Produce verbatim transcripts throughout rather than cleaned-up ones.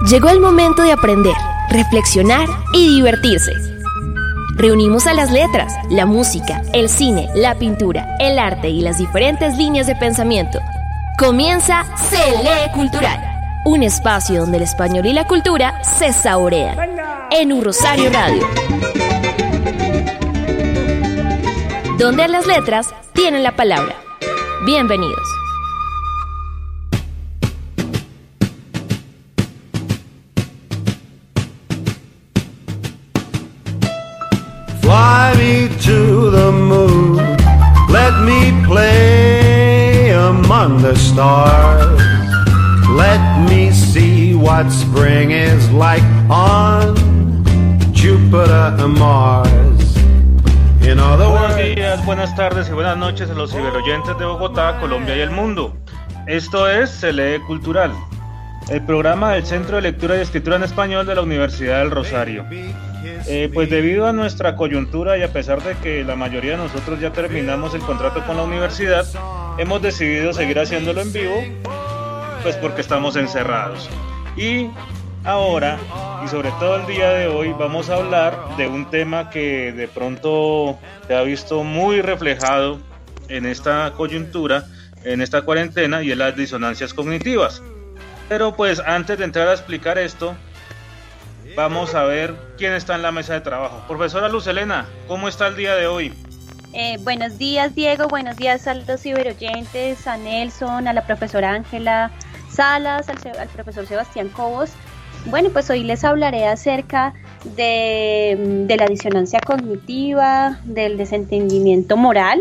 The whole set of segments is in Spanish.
Llegó el momento de aprender, reflexionar y divertirse. Reunimos a las letras, la música, el cine, la pintura, el arte y las diferentes líneas de pensamiento. Comienza Se Lee Cultural, un espacio donde el español y la cultura se saborean. En Un Rosario Radio, donde las letras tienen la palabra. Bienvenidos. Fly me to the moon, let me play among the stars. Let me see what spring is like on Jupiter and Mars. In other words... Buenos días, buenas tardes y buenas noches a los ciberoyentes de Bogotá, Colombia y el mundo. Esto es Se Lee Cultural, el programa del Centro de Lectura y Escritura en Español de la Universidad del Rosario. Eh, pues debido a nuestra coyuntura y a pesar de que la mayoría de nosotros ya terminamos el contrato con la universidad, hemos decidido seguir haciéndolo en vivo, pues porque estamos encerrados. Y ahora, y sobre todo el día de hoy, vamos a hablar de un tema que de pronto se ha visto muy reflejado en esta coyuntura, en esta cuarentena, y es las disonancias cognitivas. Pero pues antes de entrar a explicar esto, vamos a ver quién está en la mesa de trabajo. Profesora Luz Helena, ¿cómo está el día de hoy? Eh, buenos días, Diego, buenos días a los ciberoyentes, a Nelson, a la profesora Ángela Salas, al, al profesor Sebastián Cobos. Bueno, pues hoy les hablaré acerca de, de la disonancia cognitiva, del desentendimiento moral,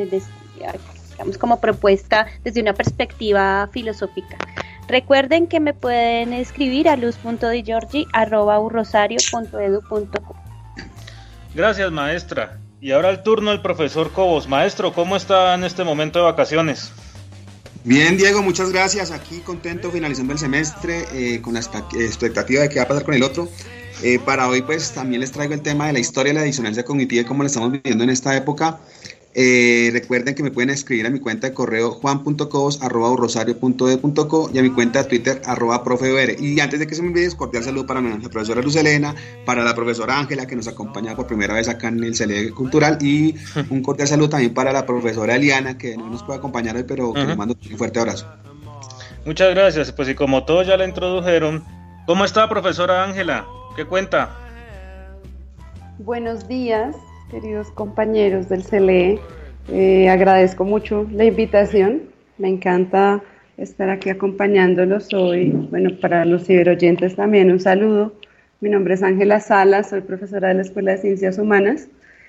digamos como propuesta desde una perspectiva filosófica. Recuerden que me pueden escribir a luz punto di giorgi arroba u rosario punto edu punto co. Gracias, maestra. Y ahora el turno del profesor Cobos. Maestro, ¿cómo está en este momento de vacaciones? Bien, Diego, muchas gracias. Aquí contento finalizando el semestre, eh, con la expectativa de qué va a pasar con el otro. Eh, para hoy pues también les traigo el tema de la historia de la disonancia cognitiva y cómo la estamos viviendo en esta época. Eh, recuerden que me pueden escribir a mi cuenta de correo juan punto cobos arroba u rosario punto edu punto co y a mi cuenta de Twitter arroba profeor. Y antes de que se me olvide, cordial saludo para la profesora Luz Helena, para la profesora Ángela, que nos acompaña por primera vez acá en el Se Lee Cultural, y un cordial saludo también para la profesora Eliana, que no nos puede acompañar hoy, pero que uh-huh. le mando un fuerte abrazo. Muchas gracias. Pues y como todos ya la introdujeron, ¿cómo está, profesora Ángela? ¿Qué cuenta? Buenos días, queridos compañeros del Se Lee, eh, agradezco mucho la invitación, me encanta estar aquí acompañándolos hoy. Bueno, para los ciberoyentes también un saludo. Mi nombre es Ángela Salas, soy profesora de la Escuela de Ciencias Humanas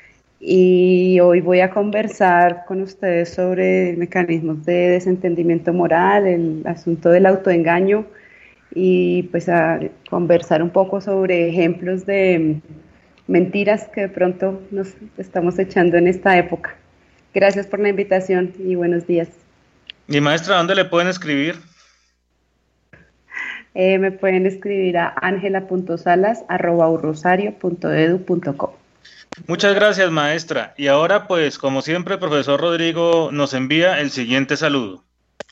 y hoy voy a conversar con ustedes sobre mecanismos de desentendimiento moral, el asunto del autoengaño y pues a conversar un poco sobre ejemplos de mentiras que de pronto nos estamos echando en esta época. Gracias por la invitación y buenos días. Y maestra, ¿dónde le pueden escribir? Eh, me pueden escribir a angela punto salas arroba u rosario punto edu punto co. Muchas gracias, maestra. Y ahora, pues, como siempre, el profesor Rodrigo nos envía el siguiente saludo.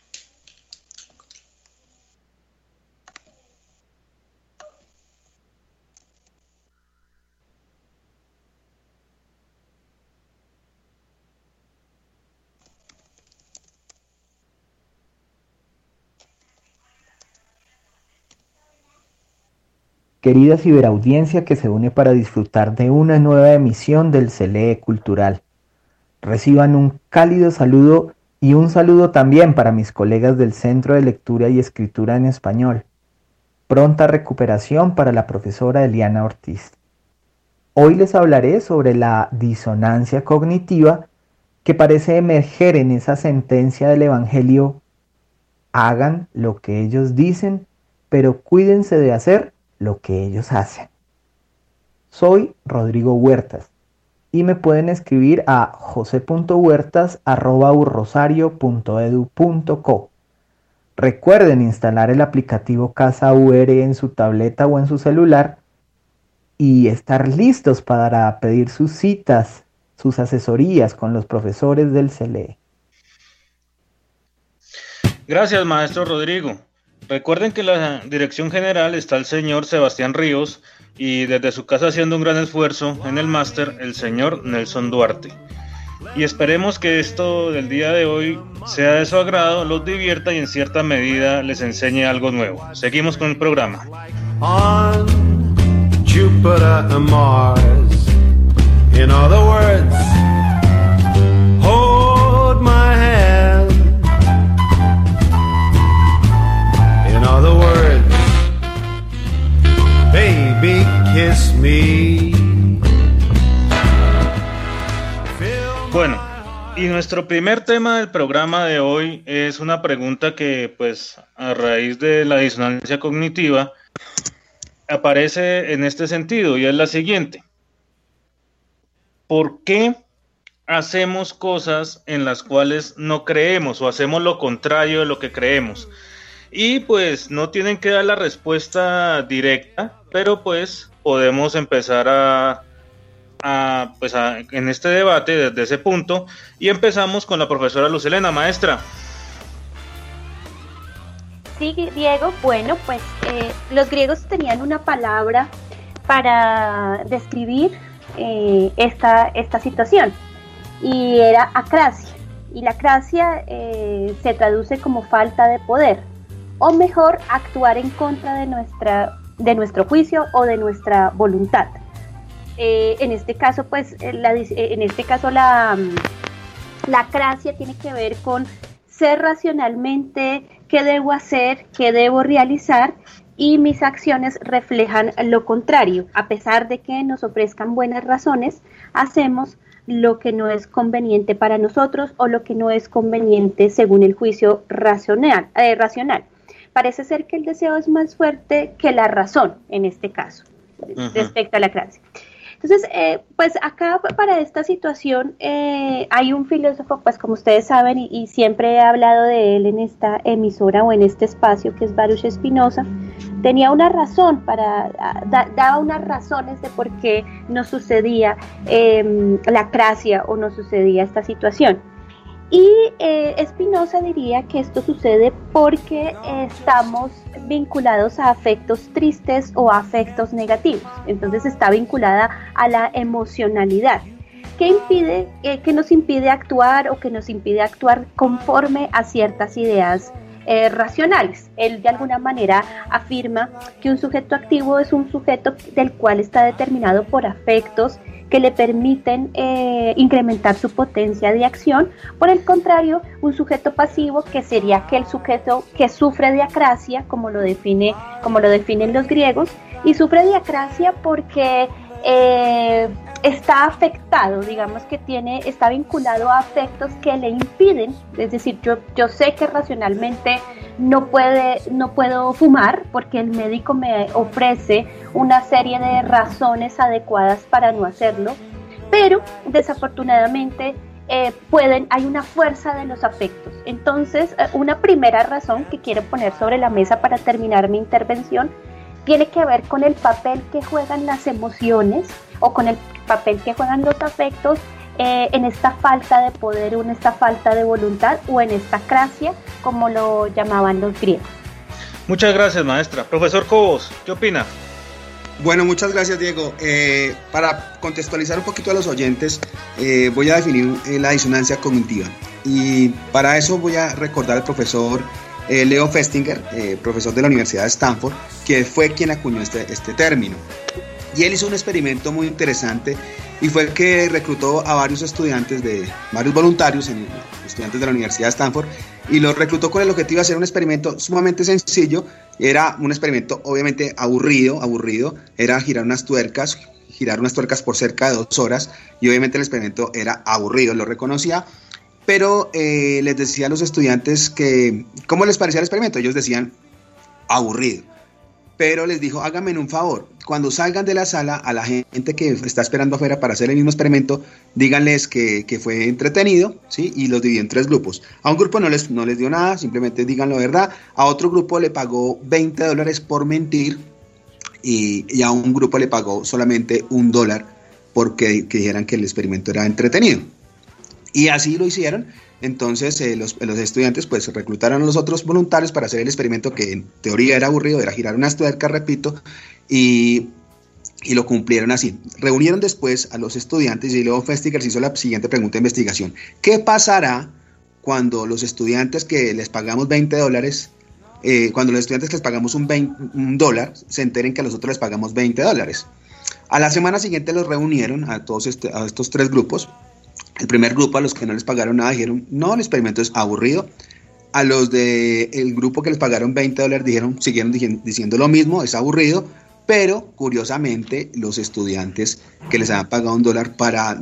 Querida ciberaudiencia que se une para disfrutar de una nueva emisión del Se Lee Cultural. Reciban un cálido saludo y un saludo también para mis colegas del Centro de Lectura y Escritura en Español. Pronta recuperación para la profesora Eliana Ortiz. Hoy les hablaré sobre la disonancia cognitiva que parece emerger en esa sentencia del Evangelio: hagan lo que ellos dicen, pero cuídense de hacer lo que ellos hacen. Soy Rodrigo Huertas y me pueden escribir a jose punto huertas arroba u rosario punto edu punto co. Recuerden instalar el aplicativo Casa U R en su tableta o en su celular y estar listos para pedir sus citas, sus asesorías con los profesores del Se Lee. Gracias, maestro Rodrigo. Recuerden que en la dirección general está el señor Sebastián Ríos y desde su casa haciendo un gran esfuerzo en el máster el señor Nelson Duarte. Y esperemos que esto del día de hoy sea de su agrado, los divierta y en cierta medida les enseñe algo nuevo. Seguimos con el programa. On Jupiter and Mars, in other words, hold my hand. In other words, baby, kiss me. Bueno, y nuestro primer tema del programa de hoy es una pregunta que, pues, a raíz de la disonancia cognitiva, aparece en este sentido, y es la siguiente. ¿Por qué hacemos cosas en las cuales no creemos o hacemos lo contrario de lo que creemos? Y pues no tienen que dar la respuesta directa, pero pues podemos empezar a, a, pues a, en este debate desde ese punto, y empezamos con la profesora Luz Helena. Maestra. Sí, Diego, bueno, pues eh, los griegos tenían una palabra para describir eh, esta, esta situación, y era acrasia, y la acrasia eh, se traduce como falta de poder, o mejor, actuar en contra de, nuestra, de nuestro juicio o de nuestra voluntad. Eh, en este caso, pues, la, en este caso la, la acrasia tiene que ver con ser racionalmente qué debo hacer, qué debo realizar, y mis acciones reflejan lo contrario. A pesar de que nos ofrezcan buenas razones, hacemos lo que no es conveniente para nosotros o lo que no es conveniente según el juicio racional. Eh, racional. Parece ser que el deseo es más fuerte que la razón en este caso, uh-huh. respecto a la acrasia. Entonces, eh, pues acá para esta situación eh, hay un filósofo, pues como ustedes saben, y, y siempre he hablado de él en esta emisora o en este espacio, que es Baruch Spinoza. Tenía una razón para, da, daba unas razones de por qué no sucedía eh, la acrasia o no sucedía esta situación. Y eh, Spinoza diría que esto sucede porque eh, estamos vinculados a afectos tristes o a afectos negativos. Entonces está vinculada a la emocionalidad, que impide, eh, que nos impide actuar o que nos impide actuar conforme a ciertas ideas eh, racionales. Él de alguna manera afirma que un sujeto activo es un sujeto del cual está determinado por afectos que le permiten eh, incrementar su potencia de acción. Por el contrario, un sujeto pasivo, que sería aquel sujeto que sufre de acrasia, como lo define, como lo definen los griegos, y sufre de acrasia porque eh, está afectado, digamos que tiene, está vinculado a afectos que le impiden, es decir, yo, yo sé que racionalmente no puede, no puedo fumar porque el médico me ofrece una serie de razones adecuadas para no hacerlo, pero desafortunadamente eh, pueden, hay una fuerza de los afectos. Entonces, eh, una primera razón que quiero poner sobre la mesa para terminar mi intervención tiene que ver con el papel que juegan las emociones o con el papel que juegan los afectos eh, en esta falta de poder o en esta falta de voluntad o en esta acrasia, como lo llamaban los griegos. Muchas gracias, maestra. Profesor Cobos, ¿qué opina? Bueno, muchas gracias, Diego. Eh, para contextualizar un poquito a los oyentes, eh, voy a definir eh, la disonancia cognitiva. Y para eso voy a recordar al profesor eh, Leo Festinger, eh, profesor de la Universidad de Stanford, que fue quien acuñó este, este término. Y él hizo un experimento muy interesante y fue el que reclutó a varios estudiantes, de varios voluntarios, en, estudiantes de la Universidad de Stanford, y los reclutó con el objetivo de hacer un experimento sumamente sencillo. Era un experimento obviamente aburrido, aburrido, era girar unas tuercas, girar unas tuercas por cerca de dos horas, y obviamente el experimento era aburrido, lo reconocía, pero eh, les decía a los estudiantes que, ¿cómo les parecía el experimento? Ellos decían, aburrido. Pero les dijo, háganme un favor, cuando salgan de la sala, a la gente que está esperando afuera para hacer el mismo experimento, díganles que, que fue entretenido, ¿sí? Y los dividió en tres grupos. A un grupo no les, no les dio nada, simplemente digan la verdad. A otro grupo le pagó veinte dólares por mentir y, y a un grupo le pagó solamente un dólar porque que dijeran que el experimento era entretenido. Y así lo hicieron. Entonces eh, los, los estudiantes pues reclutaron a los otros voluntarios para hacer el experimento, que en teoría era aburrido, era girar unas tuercas, repito, y, y lo cumplieron así. Reunieron después a los estudiantes y luego Festiger se hizo la siguiente pregunta de investigación: ¿qué pasará cuando los estudiantes que les pagamos veinte dólares, eh, cuando los estudiantes que les pagamos un, veinte, un dólar, se enteren que a los otros les pagamos veinte dólares? A la semana siguiente los reunieron a todos este, a estos tres grupos. El primer grupo, a los que no les pagaron nada, dijeron: no, el experimento es aburrido. A los del grupo que les pagaron veinte dólares dijeron, siguieron diciendo lo mismo, es aburrido. Pero curiosamente los estudiantes que les habían pagado un dólar para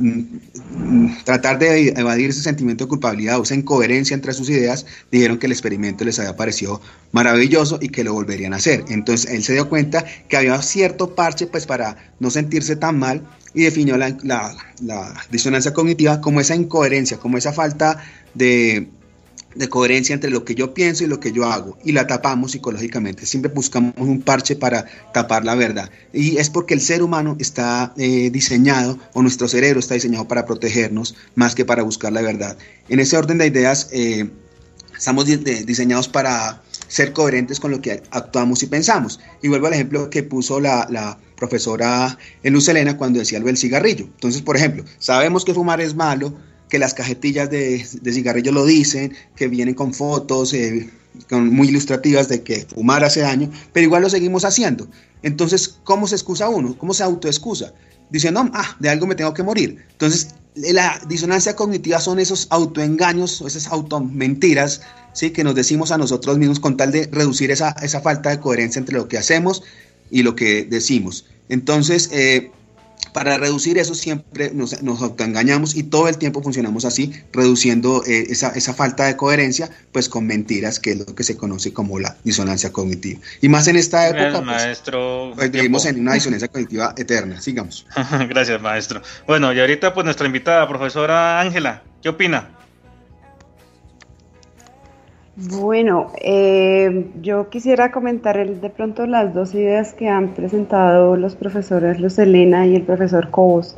mm, tratar de evadir ese sentimiento de culpabilidad o esa incoherencia entre sus ideas, dijeron que el experimento les había parecido maravilloso y que lo volverían a hacer. Entonces él se dio cuenta que había cierto parche pues para no sentirse tan mal, y definió la, la, la disonancia cognitiva como esa incoherencia, como esa falta de... de coherencia entre lo que yo pienso y lo que yo hago, y la tapamos psicológicamente. Siempre buscamos un parche para tapar la verdad, y es porque el ser humano está eh, diseñado, o nuestro cerebro está diseñado para protegernos más que para buscar la verdad. En ese orden de ideas eh, estamos di- de, diseñados para ser coherentes con lo que actuamos y pensamos. Y vuelvo al ejemplo que puso la, la profesora Luz Helena cuando decía lo del cigarrillo. Entonces, por ejemplo, sabemos que fumar es malo, que las cajetillas de, de cigarrillos lo dicen, que vienen con fotos eh, con muy ilustrativas de que fumar hace daño, pero igual lo seguimos haciendo. Entonces, ¿cómo se excusa uno? ¿Cómo se autoexcusa? Diciendo, ah, de algo me tengo que morir. Entonces, la disonancia cognitiva son esos autoengaños, o esas automentiras, ¿sí?, que nos decimos a nosotros mismos con tal de reducir esa, esa falta de coherencia entre lo que hacemos y lo que decimos. Entonces, eh, para reducir eso siempre nos, nos autoengañamos, y todo el tiempo funcionamos así, reduciendo eh, esa, esa falta de coherencia pues con mentiras, que es lo que se conoce como la disonancia cognitiva. Y más en esta época, Gracias, pues, maestro, pues vivimos en una disonancia cognitiva eterna. Sigamos. Gracias, maestro. Bueno, y ahorita pues nuestra invitada, profesora Ángela, ¿qué opina? Bueno, eh, yo quisiera comentar el, de pronto las dos ideas que han presentado los profesores Luz Helena y el profesor Cobos.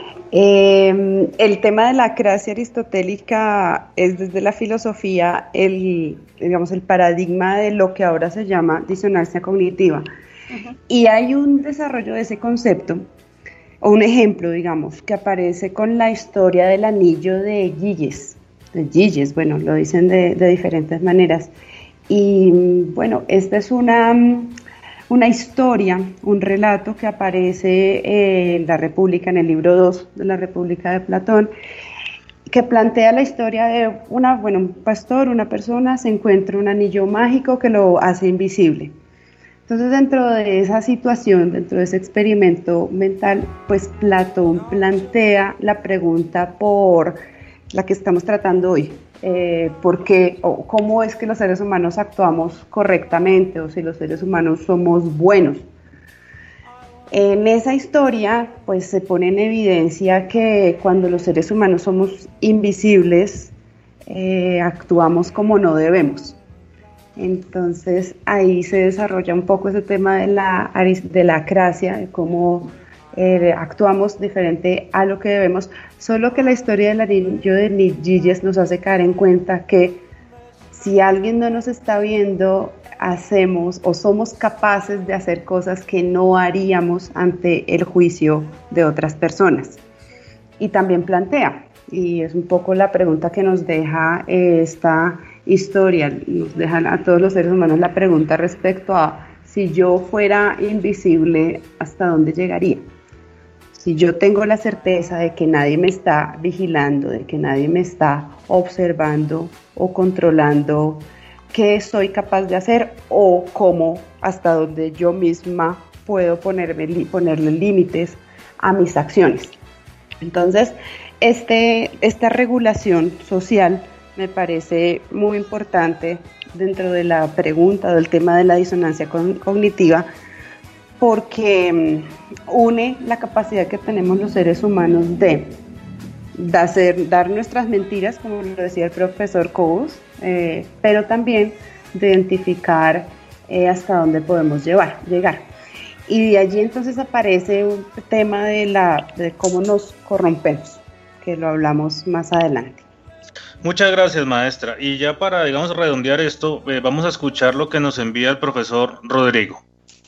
Eh, el tema de la acrasia aristotélica es desde la filosofía el, digamos, el paradigma de lo que ahora se llama disonancia cognitiva. Uh-huh. Y hay un desarrollo de ese concepto, o un ejemplo, digamos, que aparece con la historia del anillo de Giges. De Giges, bueno, lo dicen de, de diferentes maneras. Y bueno, esta es una, una historia, un relato que aparece en la República, en el libro dos de la República de Platón, que plantea la historia de una, bueno, un pastor, una persona, se encuentra un anillo mágico que lo hace invisible. Entonces, dentro de esa situación, dentro de ese experimento mental, pues Platón plantea la pregunta por la que estamos tratando hoy, eh, ¿por qué o cómo es que los seres humanos actuamos correctamente, o si los seres humanos somos buenos? En esa historia, pues se pone en evidencia que cuando los seres humanos somos invisibles, eh, actuamos como no debemos. Entonces ahí se desarrolla un poco ese tema de la, de la acrasia, de cómo eh, actuamos diferente a lo que debemos, solo que la historia del anillo de Giges nos hace caer en cuenta que si alguien no nos está viendo, hacemos o somos capaces de hacer cosas que no haríamos ante el juicio de otras personas. Y también plantea, y es un poco la pregunta que nos deja eh, esta historia, nos deja a todos los seres humanos la pregunta respecto a si yo fuera invisible, ¿hasta dónde llegaría? Si yo tengo la certeza de que nadie me está vigilando, de que nadie me está observando o controlando, ¿qué soy capaz de hacer o cómo, hasta dónde yo misma puedo ponerme, ponerle límites a mis acciones? Entonces, este, esta regulación social me parece muy importante dentro de la pregunta del tema de la disonancia cognitiva, porque une la capacidad que tenemos los seres humanos de, de hacer, dar nuestras mentiras, como lo decía el profesor Cobos, eh, pero también de identificar eh, hasta dónde podemos llevar, llegar. Y de allí entonces aparece un tema de, la, de cómo nos corrompemos, que lo hablamos más adelante. Muchas gracias, maestra. Y ya para, digamos, redondear esto, eh, vamos a escuchar lo que nos envía el profesor Rodrigo.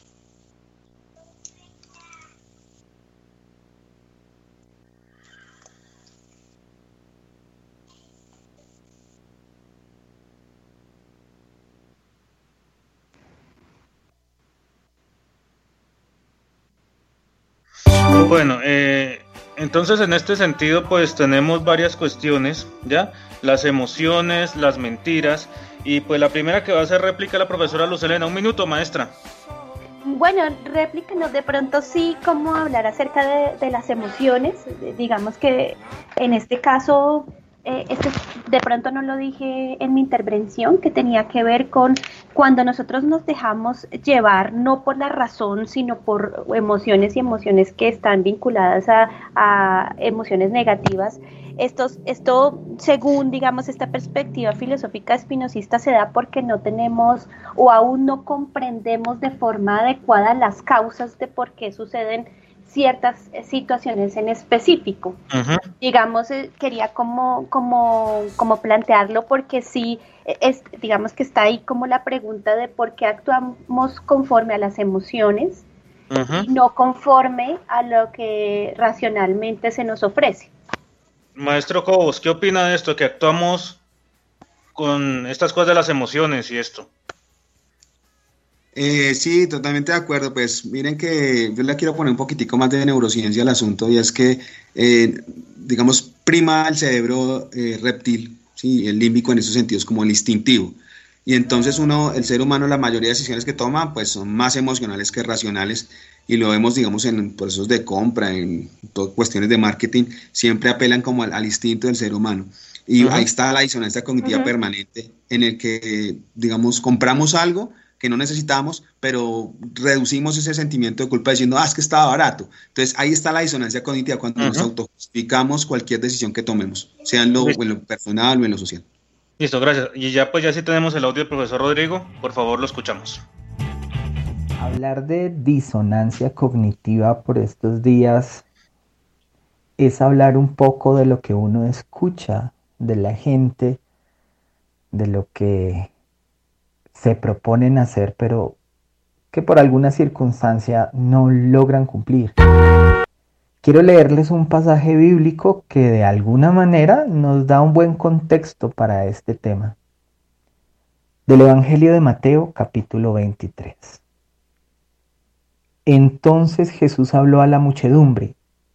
Bueno, eh, entonces en este sentido pues tenemos varias cuestiones, ¿ya? Las emociones, las mentiras, y pues la primera que va a hacer réplica la profesora Lucelena. Un minuto, maestra. Bueno, réplicanos de pronto sí, cómo hablar acerca de, de las emociones. Digamos que en este caso, eh, este, de pronto no lo dije en mi intervención, que tenía que ver con cuando nosotros nos dejamos llevar, no por la razón, sino por emociones y emociones que están vinculadas a, a emociones negativas. Estos, esto, según, digamos, esta perspectiva filosófica espinosista, se da porque no tenemos o aún no comprendemos de forma adecuada las causas de por qué suceden ciertas situaciones en específico. Uh-huh. Digamos, eh, quería como, como, como plantearlo porque sí, es, digamos que está ahí como la pregunta de por qué actuamos conforme a las emociones uh-huh. y no conforme a lo que racionalmente se nos ofrece. Maestro Cobos, ¿qué opina de esto? Que actuamos con estas cosas de las emociones y esto. Eh, sí, totalmente de acuerdo. Pues miren que yo le quiero poner un poquitico más de neurociencia al asunto, y es que, eh, digamos, prima el cerebro eh, reptil, ¿sí? El límbico en esos sentidos, como el instintivo. Y entonces uno, el ser humano, la mayoría de decisiones que toma, pues son más emocionales que racionales, y lo vemos, digamos, en procesos de compra, en todo, cuestiones de marketing, siempre apelan como al, al instinto del ser humano. Y uh-huh. ahí está la disonancia cognitiva uh-huh. permanente, en el que, digamos, compramos algo que no necesitamos, pero reducimos ese sentimiento de culpa diciendo, ah, es que estaba barato. Entonces ahí está la disonancia cognitiva, cuando uh-huh. nos autojustificamos cualquier decisión que tomemos, sea en lo, en lo personal o en lo social. Listo, gracias. Y ya pues ya sí tenemos el audio del profesor Rodrigo, por favor lo escuchamos. Hablar de disonancia cognitiva por estos días es hablar un poco de lo que uno escucha de la gente, de lo que se proponen hacer, pero que por alguna circunstancia no logran cumplir. Quiero leerles un pasaje bíblico que de alguna manera nos da un buen contexto para este tema. Del Evangelio de Mateo, capítulo veintitrés. Entonces Jesús habló a la muchedumbre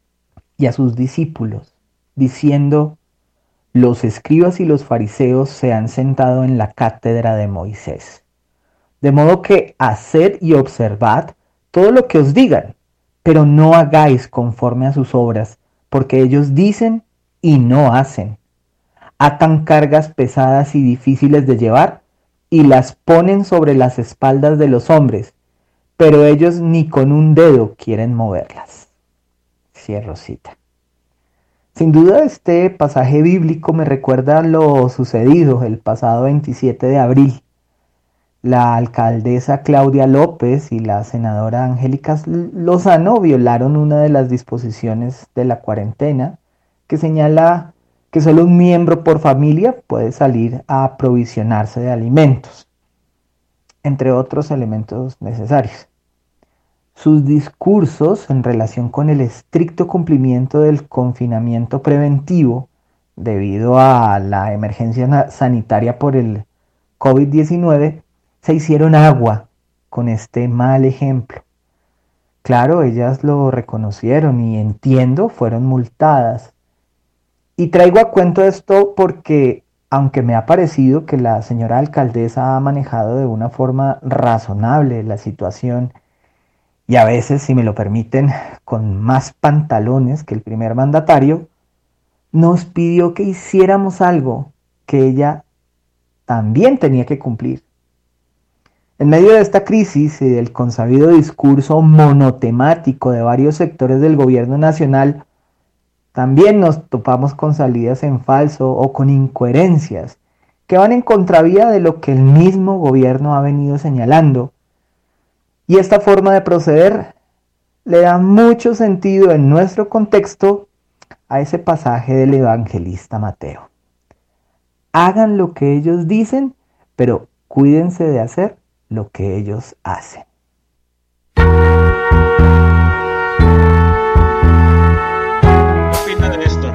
y a sus discípulos, diciendo: los escribas y los fariseos se han sentado en la cátedra de Moisés. De modo que haced y observad todo lo que os digan, pero no hagáis conforme a sus obras, porque ellos dicen y no hacen. Atan cargas pesadas y difíciles de llevar y las ponen sobre las espaldas de los hombres, pero ellos ni con un dedo quieren moverlas. Cierro cita. Sin duda este pasaje bíblico me recuerda lo sucedido el pasado veintisiete de abril. La alcaldesa Claudia López y la senadora Angélica Lozano violaron una de las disposiciones de la cuarentena que señala que solo un miembro por familia puede salir a aprovisionarse de alimentos, entre otros elementos necesarios. Sus discursos en relación con el estricto cumplimiento del confinamiento preventivo debido a la emergencia sanitaria por el COVID diecinueve se hicieron agua con este mal ejemplo. Claro, ellas lo reconocieron y entiendo, fueron multadas. Y traigo a cuento esto porque, aunque me ha parecido que la señora alcaldesa ha manejado de una forma razonable la situación, y a veces, si me lo permiten, con más pantalones que el primer mandatario, nos pidió que hiciéramos algo que ella también tenía que cumplir. En medio de esta crisis y del consabido discurso monotemático de varios sectores del gobierno nacional, también nos topamos con salidas en falso o con incoherencias que van en contravía de lo que el mismo gobierno ha venido señalando. Y esta forma de proceder le da mucho sentido en nuestro contexto a ese pasaje del evangelista Mateo. hagan lo que ellos dicen, pero cuídense de hacer lo que ellos hacen. ¿Qué opinan de esto?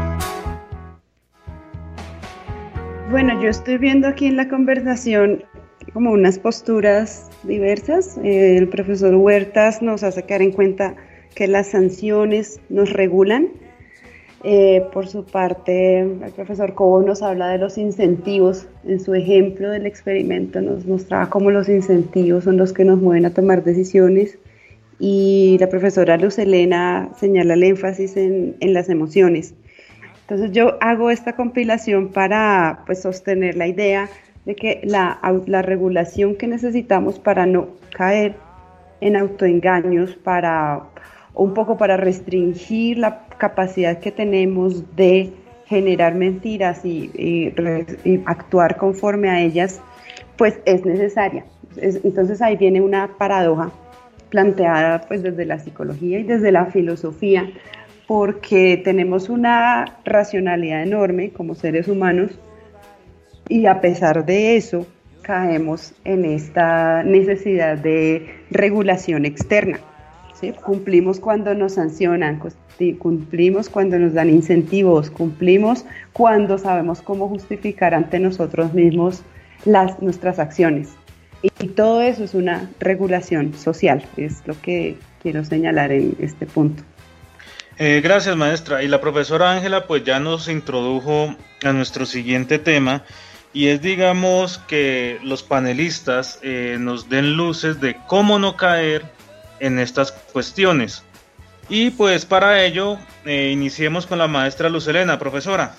Bueno, yo estoy viendo aquí en la conversación como unas posturas diversas. Eh, el profesor Huertas nos hace caer en cuenta que las sanciones nos regulan. Eh, por su parte, el profesor Cobo nos habla de los incentivos. En su ejemplo del experimento nos mostraba cómo los incentivos son los que nos mueven a tomar decisiones. Y la profesora Luz Helena señala el énfasis en, en las emociones. Entonces yo hago esta compilación para pues, sostener la idea de que la, la regulación que necesitamos para no caer en autoengaños, para un poco para restringir la capacidad que tenemos de generar mentiras y, y, y actuar conforme a ellas, pues es necesaria. Es, entonces ahí viene una paradoja planteada pues desde la psicología y desde la filosofía, porque tenemos una racionalidad enorme como seres humanos y a pesar de eso caemos en esta necesidad de regulación externa. ¿Sí? Cumplimos cuando nos sancionan, cumplimos cuando nos dan incentivos, cumplimos cuando sabemos cómo justificar ante nosotros mismos las, nuestras acciones. Y, y todo eso es una regulación social, es lo que quiero señalar en este punto. Eh, gracias, maestra. Y la profesora Ángela pues ya nos introdujo a nuestro siguiente tema, y es, digamos, que los panelistas eh, nos den luces de cómo no caer en estas cuestiones. Y pues para ello eh, iniciemos con la maestra Luz Helena. Profesora.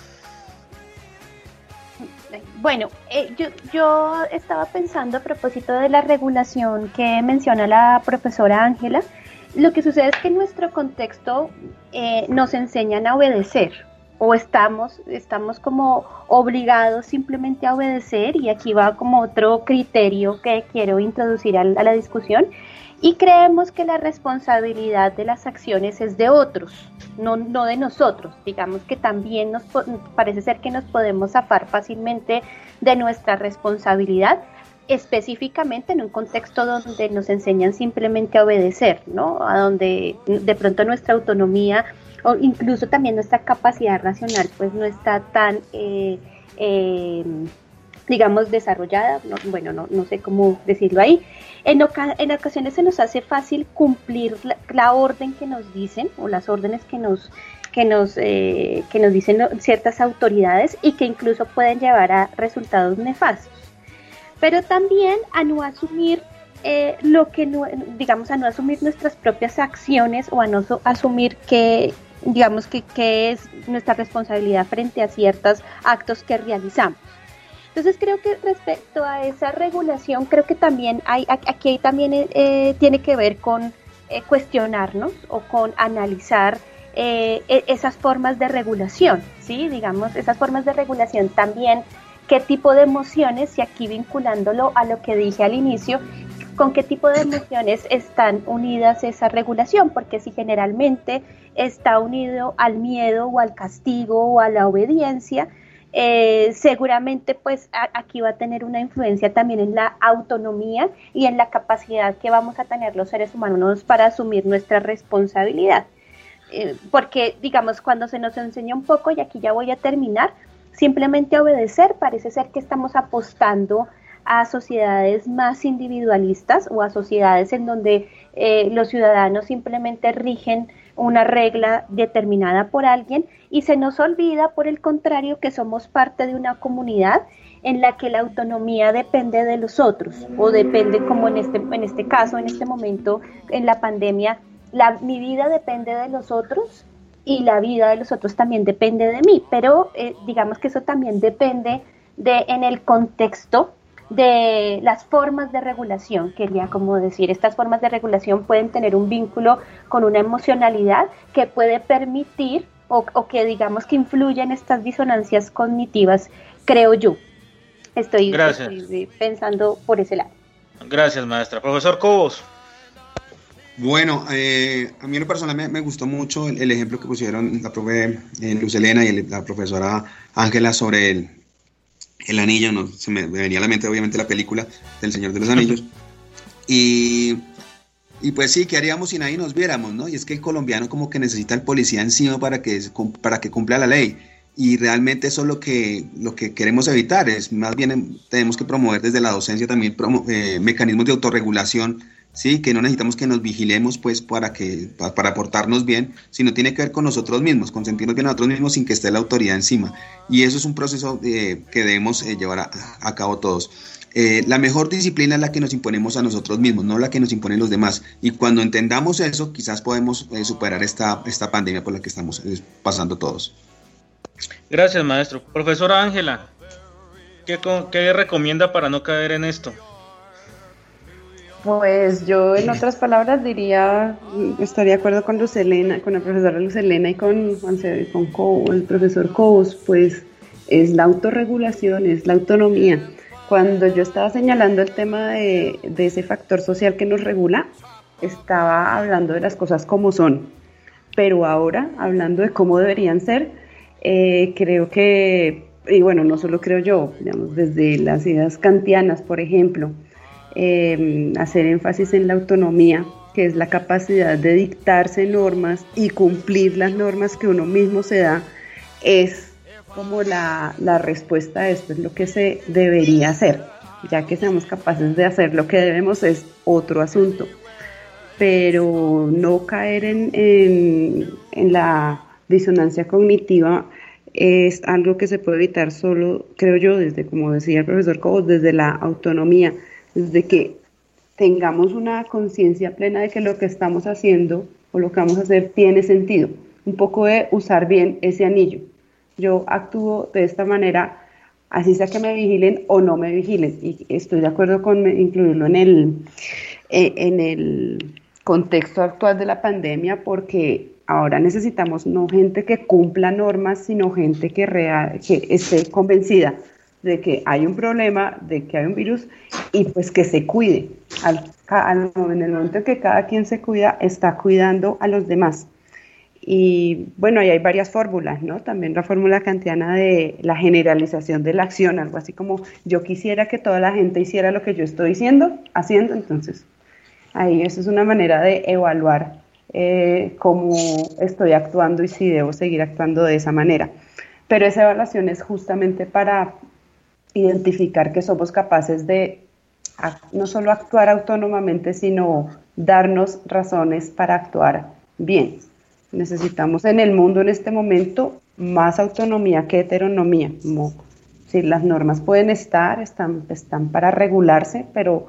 Bueno, eh, yo, yo estaba pensando a propósito de la regulación que menciona la profesora Ángela. Lo que sucede es que en nuestro contexto eh, nos enseñan a obedecer, o estamos, estamos como obligados simplemente a obedecer, y aquí va como otro criterio que quiero introducir a, a la discusión, y creemos que la responsabilidad de las acciones es de otros, no, no de nosotros. Digamos que también nos parece ser que nos podemos zafar fácilmente de nuestra responsabilidad, específicamente en un contexto donde nos enseñan simplemente a obedecer, ¿no? A donde de pronto nuestra autonomía o incluso también nuestra capacidad racional pues no está tan, eh, eh, digamos, desarrollada, no, bueno, no, no sé cómo decirlo ahí. En, oca- en ocasiones se nos hace fácil cumplir la, la orden que nos dicen, o las órdenes que nos, que nos, eh, que nos dicen ciertas autoridades, y que incluso pueden llevar a resultados nefastos. Pero también a no asumir eh, lo que no, digamos, a no asumir nuestras propias acciones, o a no so, asumir que, digamos, que, que es nuestra responsabilidad frente a ciertos actos que realizamos. Entonces creo que respecto a esa regulación, creo que también hay, aquí también eh, tiene que ver con eh, cuestionarnos o con analizar eh, esas formas de regulación, ¿sí? Digamos, esas formas de regulación también, qué tipo de emociones, y aquí vinculándolo a lo que dije al inicio, con qué tipo de emociones están unidas esa regulación, porque si generalmente está unido al miedo o al castigo o a la obediencia, eh, seguramente pues a, aquí va a tener una influencia también en la autonomía y en la capacidad que vamos a tener los seres humanos para asumir nuestra responsabilidad. Eh, porque digamos, cuando se nos enseña un poco, y aquí ya voy a terminar, simplemente obedecer, parece ser que estamos apostando a sociedades más individualistas, o a sociedades en donde eh, los ciudadanos simplemente rigen una regla determinada por alguien, y se nos olvida, por el contrario, que somos parte de una comunidad en la que la autonomía depende de los otros, o depende, como en este, en este caso, en este momento, en la pandemia, la, mi vida depende de los otros, y la vida de los otros también depende de mí, pero eh, digamos que eso también depende de, en el contexto de las formas de regulación. Quería como decir, estas formas de regulación pueden tener un vínculo con una emocionalidad que puede permitir, o, o que digamos que influye en estas disonancias cognitivas, creo yo. Estoy, estoy pensando por ese lado. Gracias, maestra. Profesor Cobos. Bueno, eh, a mí en lo personal me, me gustó mucho el, el ejemplo que pusieron la profe eh, Luz Helena y el, la profesora Ángela sobre el, El Anillo, no, se me, me venía a la mente obviamente la película del Señor de los Anillos. Y, y pues sí, ¿qué haríamos si nadie nos viéramos, no? Y es que el colombiano como que necesita al policía encima para que, para que cumpla la ley. Y realmente eso es lo que, lo que queremos evitar. Es más bien tenemos que promover desde la docencia también promo, eh, mecanismos de autorregulación, ¿sí? Que no necesitamos que nos vigilemos pues para, que, para, para portarnos bien, sino tiene que ver con nosotros mismos, con sentirnos bien a nosotros mismos sin que esté la autoridad encima. Y eso es un proceso eh, que debemos eh, llevar a, a cabo todos. Eh, la mejor disciplina es la que nos imponemos a nosotros mismos, no la que nos imponen los demás. Y cuando entendamos eso, quizás podemos eh, superar esta, esta pandemia por la que estamos eh, pasando todos. Gracias, maestro. Profesora Ángela, ¿qué, ¿qué recomienda para no caer en esto? Pues yo, en otras palabras, diría, estaría de acuerdo con Luz Helena, con la profesora Luz Helena y con, con Co, el profesor Cobos, pues es la autorregulación, es la autonomía. Cuando yo estaba señalando el tema de, de ese factor social que nos regula, estaba hablando de las cosas como son, pero ahora, hablando de cómo deberían ser, eh, creo que, y bueno, no solo creo yo, digamos, desde las ideas kantianas, por ejemplo, Eh, hacer énfasis en la autonomía, que es la capacidad de dictarse normas y cumplir las normas que uno mismo se da, es como la, la respuesta a esto, es lo que se debería hacer. Ya que seamos capaces de hacer lo que debemos es otro asunto, pero no caer en, en, en la disonancia cognitiva es algo que se puede evitar solo, creo yo, desde, como decía el profesor Cobos, desde la autonomía, desde que tengamos una conciencia plena de que lo que estamos haciendo o lo que vamos a hacer tiene sentido. Un poco de usar bien ese anillo. Yo actúo de esta manera, así sea que me vigilen o no me vigilen. Y estoy de acuerdo con incluirlo en el, en el contexto actual de la pandemia, porque ahora necesitamos no gente que cumpla normas, sino gente que, real, que esté convencida de que hay un problema, de que hay un virus y pues que se cuide. Al, al, en el momento en que cada quien se cuida, está cuidando a los demás. Y bueno, ahí hay varias fórmulas, ¿no? También la fórmula kantiana de la generalización de la acción, algo así como yo quisiera que toda la gente hiciera lo que yo estoy diciendo, haciendo, entonces ahí eso es una manera de evaluar eh, cómo estoy actuando y si debo seguir actuando de esa manera. Pero esa evaluación es justamente para identificar que somos capaces de no solo actuar autónomamente, sino darnos razones para actuar bien. Necesitamos en el mundo en este momento más autonomía que heteronomía. Como, sí, las normas pueden estar, están, están para regularse, pero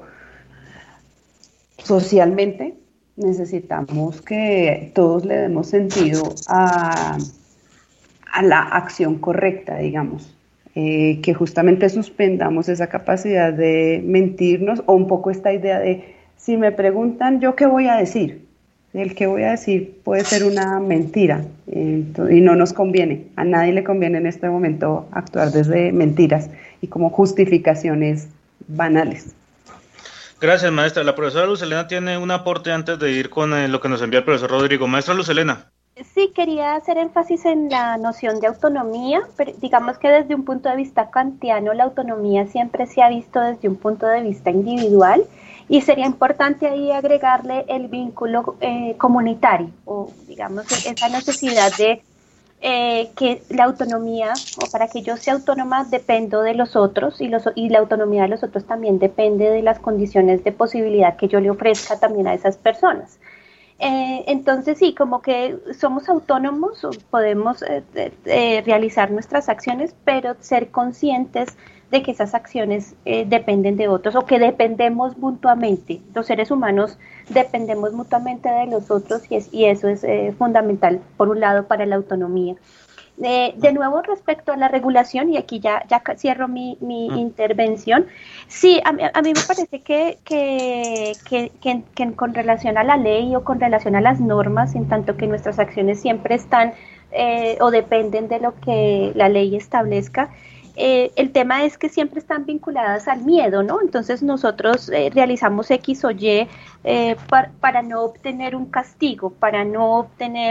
socialmente necesitamos que todos le demos sentido a, a la acción correcta, digamos. Eh, que justamente suspendamos esa capacidad de mentirnos, o un poco esta idea de si me preguntan yo qué voy a decir, el que voy a decir puede ser una mentira eh, y no nos conviene, a nadie le conviene en este momento actuar desde mentiras y como justificaciones banales. Gracias, maestra. La profesora Luz Helena tiene un aporte antes de ir con eh, lo que nos envía el profesor Rodrigo. Maestra Luz Helena. Sí, quería hacer énfasis en la noción de autonomía, pero digamos que desde un punto de vista kantiano la autonomía siempre se ha visto desde un punto de vista individual y sería importante ahí agregarle el vínculo eh, comunitario o digamos esa necesidad de eh, que la autonomía o para que yo sea autónoma dependo de los otros y, los, y la autonomía de los otros también depende de las condiciones de posibilidad que yo le ofrezca también a esas personas. Eh, entonces sí, como que somos autónomos, podemos eh, eh, realizar nuestras acciones, pero ser conscientes de que esas acciones eh, dependen de otros o que dependemos mutuamente. Los seres humanos dependemos mutuamente de los otros y, es, y eso es eh, fundamental, por un lado, para la autonomía. Eh, de nuevo, respecto a la regulación, y aquí ya, ya cierro mi, mi mm. intervención, sí, a, a mí me parece que, que, que, que, que con relación a la ley o con relación a las normas, en tanto que nuestras acciones siempre están eh, o dependen de lo que la ley establezca, eh, el tema es que siempre están vinculadas al miedo, ¿no? Entonces nosotros eh, realizamos X o Y eh, para, para no obtener un castigo, para no obtener...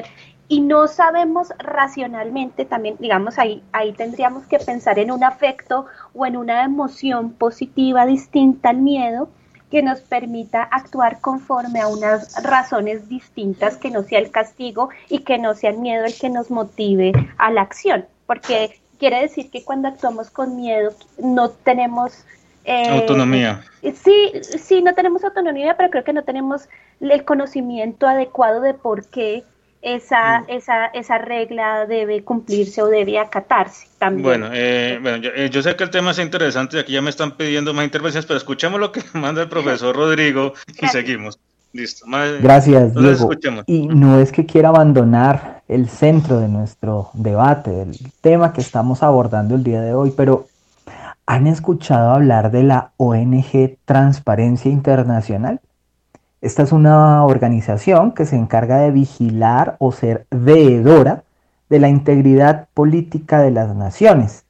y no sabemos racionalmente, también digamos ahí, ahí tendríamos que pensar en un afecto o en una emoción positiva distinta al miedo que nos permita actuar conforme a unas razones distintas, que no sea el castigo y que no sea el miedo el que nos motive a la acción, porque quiere decir que cuando actuamos con miedo no tenemos Eh, autonomía. Sí, sí, no tenemos autonomía, pero creo que no tenemos el conocimiento adecuado de por qué esa, mm. esa, esa regla debe cumplirse o debe acatarse también. Bueno, eh, bueno yo, eh, yo sé que el tema es interesante y aquí ya me están pidiendo más intervenciones, pero escuchemos lo que manda el profesor Rodrigo y Gracias. Seguimos. Listo. Más, Gracias, Diego. Y no es que quiera abandonar el centro de nuestro debate, del tema que estamos abordando el día de hoy, pero ¿han escuchado hablar de la O N G Transparencia Internacional? Esta es una organización que se encarga de vigilar o ser veedora de la integridad política de las naciones.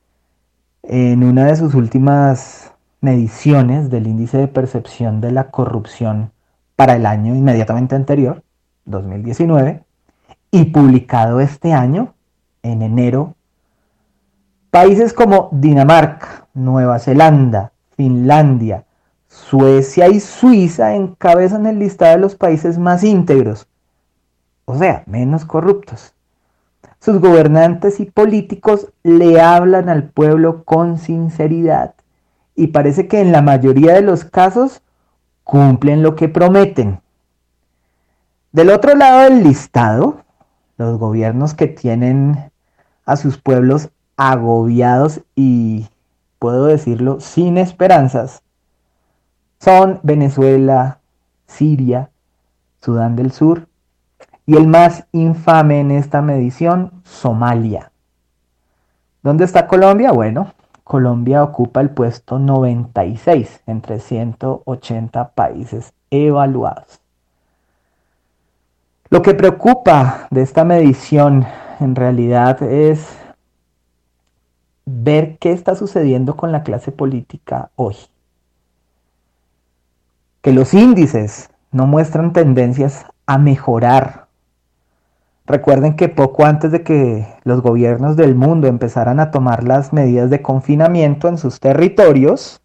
En una de sus últimas mediciones del índice de percepción de la corrupción para el año inmediatamente anterior, dos mil diecinueve, y publicado este año, en enero, países como Dinamarca, Nueva Zelanda, Finlandia, Suecia y Suiza encabezan el listado de los países más íntegros, o sea, menos corruptos. Sus gobernantes y políticos le hablan al pueblo con sinceridad y parece que en la mayoría de los casos cumplen lo que prometen. Del otro lado del listado, los gobiernos que tienen a sus pueblos agobiados y, puedo decirlo, sin esperanzas, son Venezuela, Siria, Sudán del Sur y el más infame en esta medición, Somalia. ¿Dónde está Colombia? Bueno, Colombia ocupa el puesto noventa y seis entre ciento ochenta países evaluados. Lo que preocupa de esta medición en realidad es ver qué está sucediendo con la clase política hoy. Que los índices no muestran tendencias a mejorar. Recuerden que poco antes de que los gobiernos del mundo empezaran a tomar las medidas de confinamiento en sus territorios,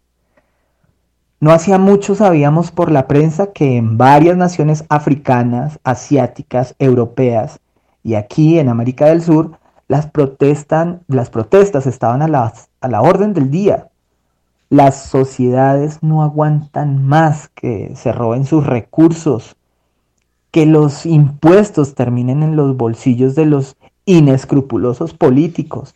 no hacía mucho sabíamos por la prensa que en varias naciones africanas, asiáticas, europeas y aquí en América del Sur, las, protestan, las protestas estaban a la, a la orden del día. Las sociedades no aguantan más que se roben sus recursos, que los impuestos terminen en los bolsillos de los inescrupulosos políticos.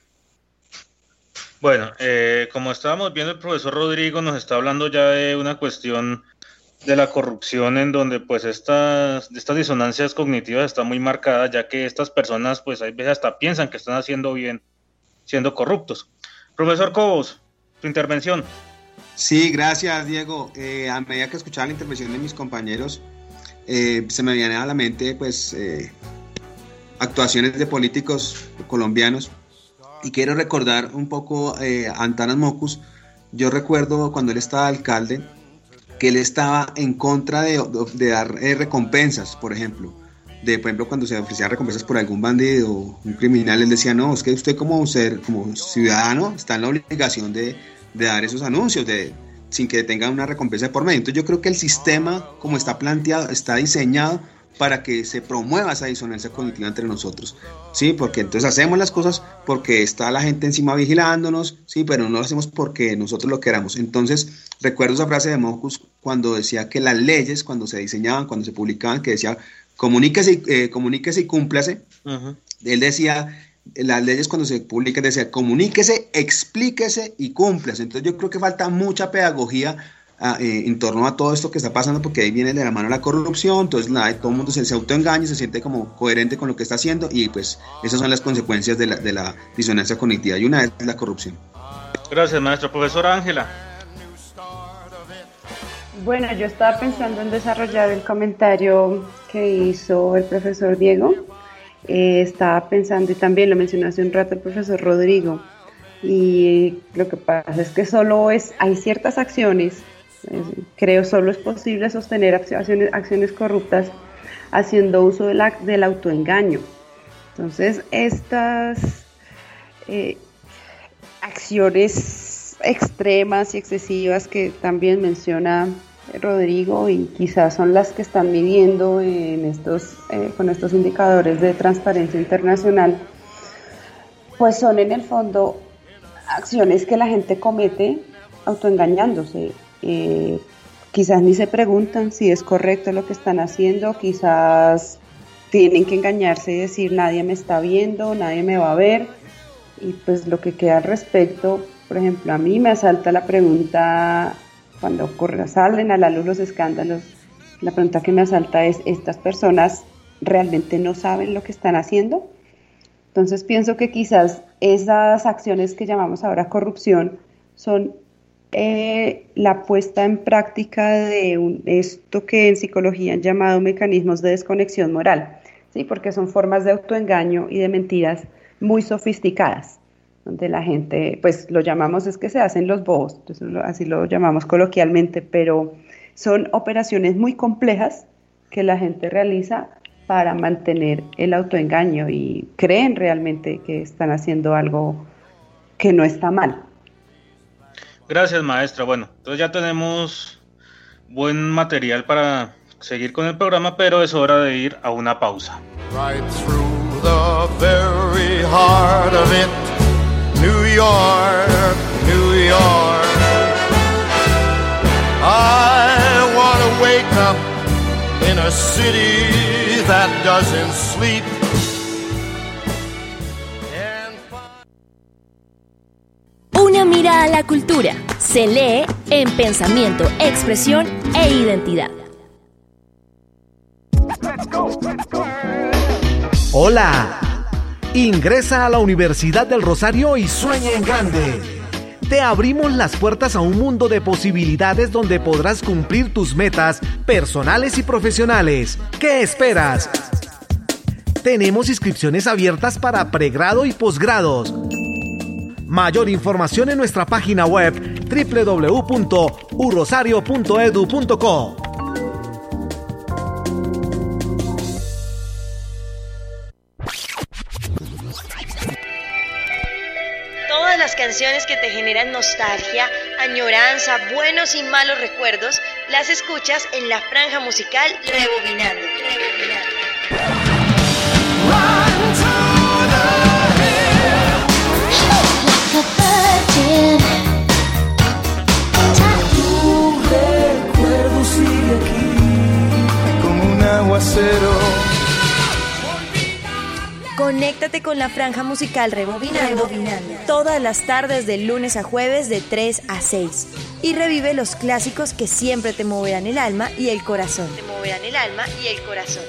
Bueno, eh, como estábamos viendo, el profesor Rodrigo nos está hablando ya de una cuestión de la corrupción en donde pues estas, estas disonancias cognitivas están muy marcadas, ya que estas personas pues a veces hasta piensan que están haciendo bien siendo corruptos. Profesor Cobos, su intervención. Sí, gracias, Diego. Eh, a medida que escuchaba la intervención de mis compañeros, eh, se me viene a la mente pues eh, actuaciones de políticos colombianos. Y quiero recordar un poco eh, a Antanas Mockus. Yo recuerdo cuando él estaba alcalde, que él estaba en contra de, de, de dar eh, recompensas, por ejemplo. De, por ejemplo, cuando se ofrecían recompensas por algún bandido o un criminal, él decía, no, es que usted como ser, como ciudadano está en la obligación de, de dar esos anuncios, de, sin que tenga una recompensa por medio. Entonces yo creo que el sistema, como está planteado, está diseñado para que se promueva esa disonancia cognitiva entre nosotros, ¿sí? Porque entonces hacemos las cosas porque está la gente encima vigilándonos, ¿sí? Pero no lo hacemos porque nosotros lo queramos. Entonces, recuerdo esa frase de Mockus cuando decía que las leyes, cuando se diseñaban, cuando se publicaban, que decía, comuníquese, eh, comuníquese y cúmplase. Uh-huh. Él decía, las leyes cuando se publican, decía, comuníquese, explíquese y cúmplase. Entonces yo creo que falta mucha pedagogía A, eh, en torno a todo esto que está pasando, porque ahí viene de la mano la corrupción. Entonces nada, todo el mundo se, se autoengaña, se siente como coherente con lo que está haciendo y pues esas son las consecuencias de la, de la disonancia cognitiva y una es la corrupción. Gracias, maestro. Profesora Ángela. Bueno, yo estaba pensando en desarrollar el comentario que hizo el profesor Diego. Eh, estaba pensando, y también lo mencionó hace un rato el profesor Rodrigo, y lo que pasa es que solo es, hay ciertas acciones, creo solo es posible sostener acciones, acciones corruptas haciendo uso de la, del autoengaño. Entonces, estas eh, acciones extremas y excesivas que también menciona Rodrigo y quizás son las que están midiendo en estos, eh, con estos indicadores de transparencia internacional, pues son en el fondo acciones que la gente comete autoengañándose. Eh, quizás ni se preguntan si es correcto lo que están haciendo, quizás tienen que engañarse y decir nadie me está viendo, nadie me va a ver, y pues lo que queda al respecto, por ejemplo, a mí me asalta la pregunta cuando ocurre, salen a la luz los escándalos, la pregunta que me asalta es, ¿estas personas realmente no saben lo que están haciendo? Entonces pienso que quizás esas acciones que llamamos ahora corrupción son eh, la puesta en práctica de un, esto que en psicología han llamado mecanismos de desconexión moral, ¿sí? Porque son formas de autoengaño y de mentiras muy sofisticadas, donde la gente, pues lo llamamos es que se hacen los bobos, entonces, así lo llamamos coloquialmente, pero son operaciones muy complejas que la gente realiza para mantener el autoengaño y creen realmente que están haciendo algo que no está mal. Gracias, maestra. Bueno, entonces ya tenemos buen material para seguir con el programa, pero es hora de ir a una pausa. Right through the very heart of it, New York, New York. I want to wake up in a city that doesn't sleep. Una mirada a la cultura. Se lee en pensamiento, expresión e identidad. Hola. Ingresa a la Universidad del Rosario y sueña en grande. Te abrimos las puertas a un mundo de posibilidades donde podrás cumplir tus metas personales y profesionales. ¿Qué esperas? Tenemos inscripciones abiertas para pregrado y posgrados. Mayor información en nuestra página web doble u doble u doble u punto u rosario punto e d u punto co. Todas las canciones que te generan nostalgia, añoranza, buenos y malos recuerdos, las escuchas en la franja musical Rebobinando. Rebobinando. Tu recuerdo sigue aquí como un aguacero. Conéctate con la franja musical Rebobinando, Rebobinando todas las tardes de lunes a jueves de tres a seis y revive los clásicos que siempre te moverán el alma y el corazón. Te moverán el alma y el corazón.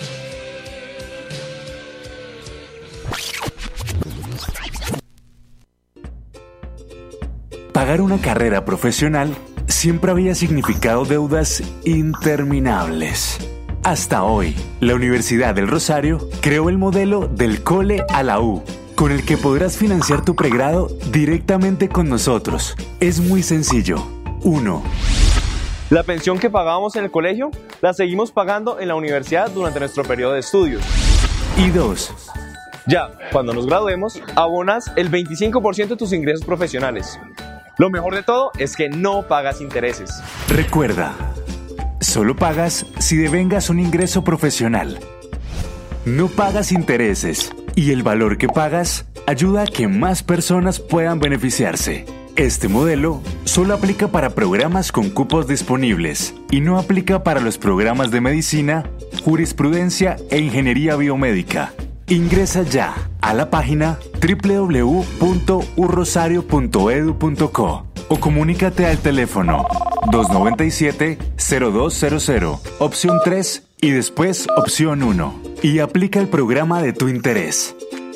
Pagar una carrera profesional siempre había significado deudas interminables. Hasta hoy, la Universidad del Rosario creó el modelo del Cole a la U, con el que podrás financiar tu pregrado directamente con nosotros. Es muy sencillo. uno. La pensión que pagábamos en el colegio, la seguimos pagando en la universidad durante nuestro periodo de estudios. Y dos. Ya, cuando nos graduemos, abonas el veinticinco por ciento de tus ingresos profesionales. Lo mejor de todo es que no pagas intereses. Recuerda, solo pagas si devengas un ingreso profesional. No pagas intereses y el valor que pagas ayuda a que más personas puedan beneficiarse. Este modelo solo aplica para programas con cupos disponibles y no aplica para los programas de medicina, jurisprudencia e ingeniería biomédica. Ingresa ya a la página doble u doble u doble u punto u rosario punto e d u punto co o comunícate al teléfono dos nueve siete, cero dos cero cero, opción tres y después opción uno y aplica el programa de tu interés.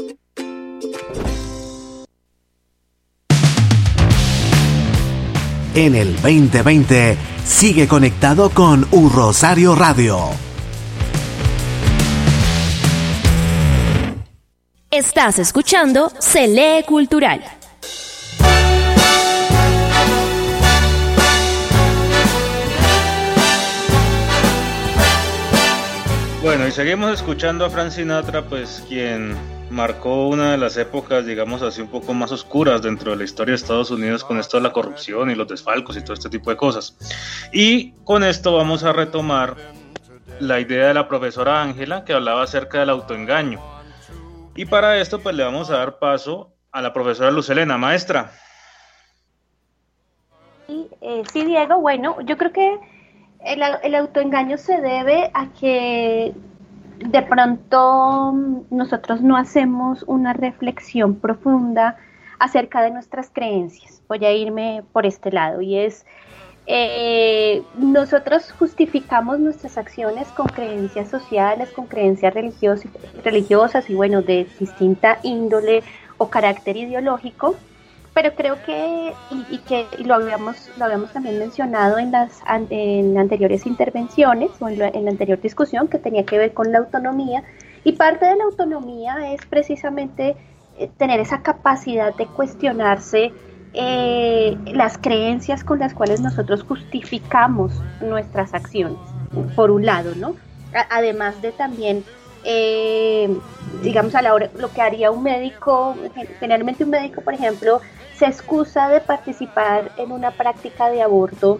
En el veinte veinte, sigue conectado con U Rosario Radio. Estás escuchando Se Lee Cultural. Bueno, y seguimos escuchando a Frank Sinatra, pues quien marcó una de las épocas, digamos así, un poco más oscuras dentro de la historia de Estados Unidos con esto de la corrupción y los desfalcos y todo este tipo de cosas. Y con esto vamos a retomar la idea de la profesora Ángela, que hablaba acerca del autoengaño. Y para esto pues le vamos a dar paso a la profesora Luz Helena. Maestra. Sí, eh, sí, Diego, bueno, yo creo que el, el autoengaño se debe a que de pronto nosotros no hacemos una reflexión profunda acerca de nuestras creencias. Voy a irme por este lado y es, eh, nosotros justificamos nuestras acciones con creencias sociales, con creencias religiosas, religiosas y bueno, de distinta índole o carácter ideológico. Pero creo que, y, y que y lo habíamos lo habíamos también mencionado en las en anteriores intervenciones o en la, en la anterior discusión, que tenía que ver con la autonomía, y parte de la autonomía es precisamente eh, tener esa capacidad de cuestionarse eh, las creencias con las cuales nosotros justificamos nuestras acciones, por un lado, ¿no? A, además de también Eh, digamos a la hora, lo que haría un médico, generalmente un médico, por ejemplo, se excusa de participar en una práctica de aborto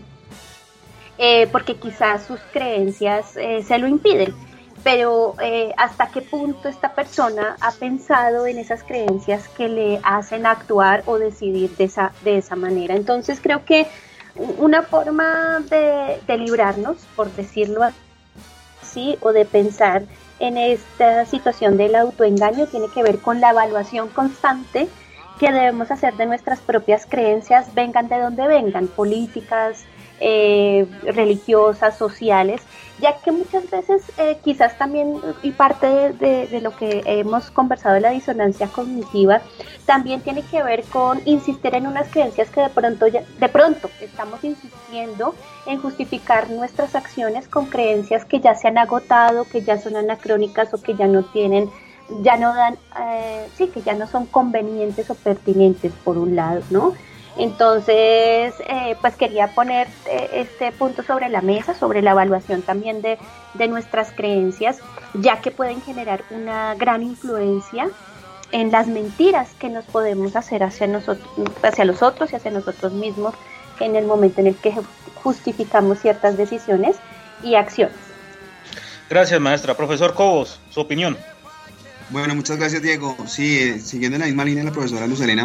eh, porque quizás sus creencias eh, se lo impiden, pero eh, hasta qué punto esta persona ha pensado en esas creencias que le hacen actuar o decidir de esa, de esa manera. Entonces creo que una forma de, de librarnos, por decirlo así, o de pensar en esta situación del autoengaño tiene que ver con la evaluación constante que debemos hacer de nuestras propias creencias, vengan de donde vengan, políticas, eh, religiosas, sociales, ya que muchas veces eh, quizás también, y parte de, de, de lo que hemos conversado de la disonancia cognitiva, también tiene que ver con insistir en unas creencias que de pronto, ya, de pronto estamos insistiendo en justificar nuestras acciones con creencias que ya se han agotado, que ya son anacrónicas o que ya no tienen, ya no dan, eh, sí, que ya no son convenientes o pertinentes por un lado, ¿no? Entonces, eh, pues quería poner eh, este punto sobre la mesa, sobre la evaluación también de, de nuestras creencias, ya que pueden generar una gran influencia en las mentiras que nos podemos hacer hacia nosotros, hacia los otros y hacia nosotros mismos en el momento en el que justificamos ciertas decisiones y acciones. Gracias, maestra. Profesor Cobos, su opinión. Bueno, muchas gracias, Diego. Sí, eh, siguiendo en la misma línea de la profesora Luz Helena,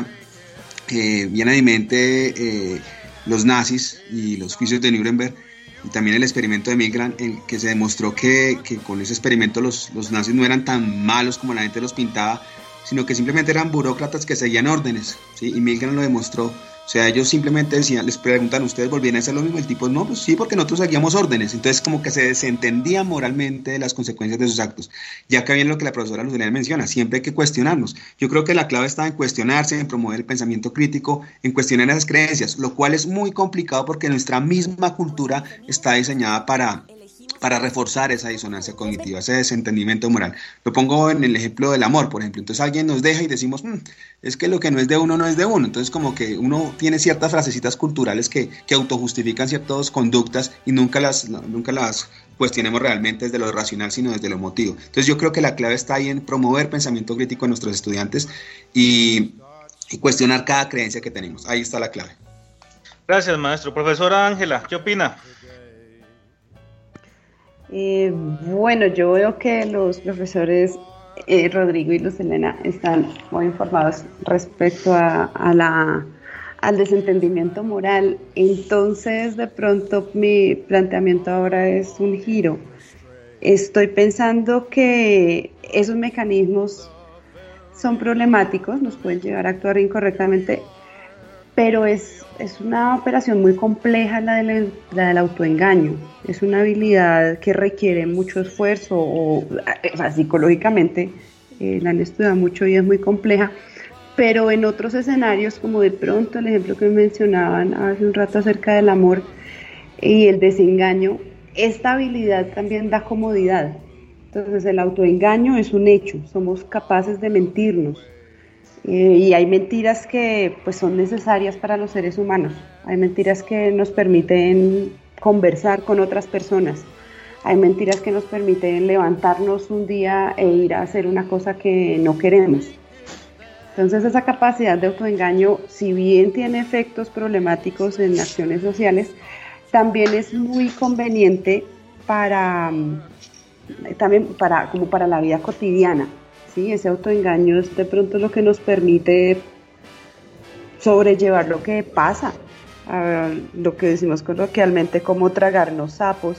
Eh, viene a mi mente eh, los nazis y los juicios de Nuremberg y también el experimento de Milgram, en que se demostró que, que con ese experimento los, los nazis no eran tan malos como la gente los pintaba, sino que simplemente eran burócratas que seguían órdenes, ¿sí? Y Milgram lo demostró. O sea, ellos simplemente decían, les preguntan, ¿ustedes volvían a hacer lo mismo? El tipo, no, pues sí, porque nosotros seguíamos órdenes. Entonces como que se desentendía moralmente de las consecuencias de sus actos. Ya que viene lo que la profesora Luz Helena menciona, siempre hay que cuestionarnos. Yo creo que la clave está en cuestionarse, en promover el pensamiento crítico, en cuestionar esas creencias, lo cual es muy complicado porque nuestra misma cultura está diseñada para... para reforzar esa disonancia cognitiva, ese desentendimiento moral. Lo pongo en el ejemplo del amor, por ejemplo. Entonces alguien nos deja y decimos, mmm, es que lo que no es de uno no es de uno. Entonces como que uno tiene ciertas frasecitas culturales que, que autojustifican ciertas conductas y nunca las, no, nunca las cuestionemos realmente desde lo racional, sino desde lo emotivo. Entonces yo creo que la clave está ahí en promover pensamiento crítico en nuestros estudiantes y, y cuestionar cada creencia que tenemos. Ahí está la clave. Gracias, maestro. Profesora Ángela, ¿qué opina? Eh, bueno, yo veo que los profesores eh, Rodrigo y Luz Helena están muy informados respecto a, a la, al desentendimiento moral. Entonces, de pronto, mi planteamiento ahora es un giro. Estoy pensando que esos mecanismos son problemáticos, nos pueden llevar a actuar incorrectamente, pero es, es una operación muy compleja la, de la del autoengaño. Es una habilidad que requiere mucho esfuerzo, o, o sea, psicológicamente eh, la han estudiado mucho y es muy compleja, pero en otros escenarios, como de pronto el ejemplo que mencionaban hace un rato acerca del amor y el desengaño, esta habilidad también da comodidad. Entonces el autoengaño es un hecho, somos capaces de mentirnos. Eh, y hay mentiras que pues son necesarias para los seres humanos, hay mentiras que nos permiten conversar con otras personas, hay mentiras que nos permiten levantarnos un día e ir a hacer una cosa que no queremos. Entonces esa capacidad de autoengaño, si bien tiene efectos problemáticos en acciones sociales, también es muy conveniente para, también para, como para la vida cotidiana, ¿sí? Ese autoengaño es de pronto lo que nos permite sobrellevar lo que pasa, a lo que decimos coloquialmente como tragarnos sapos,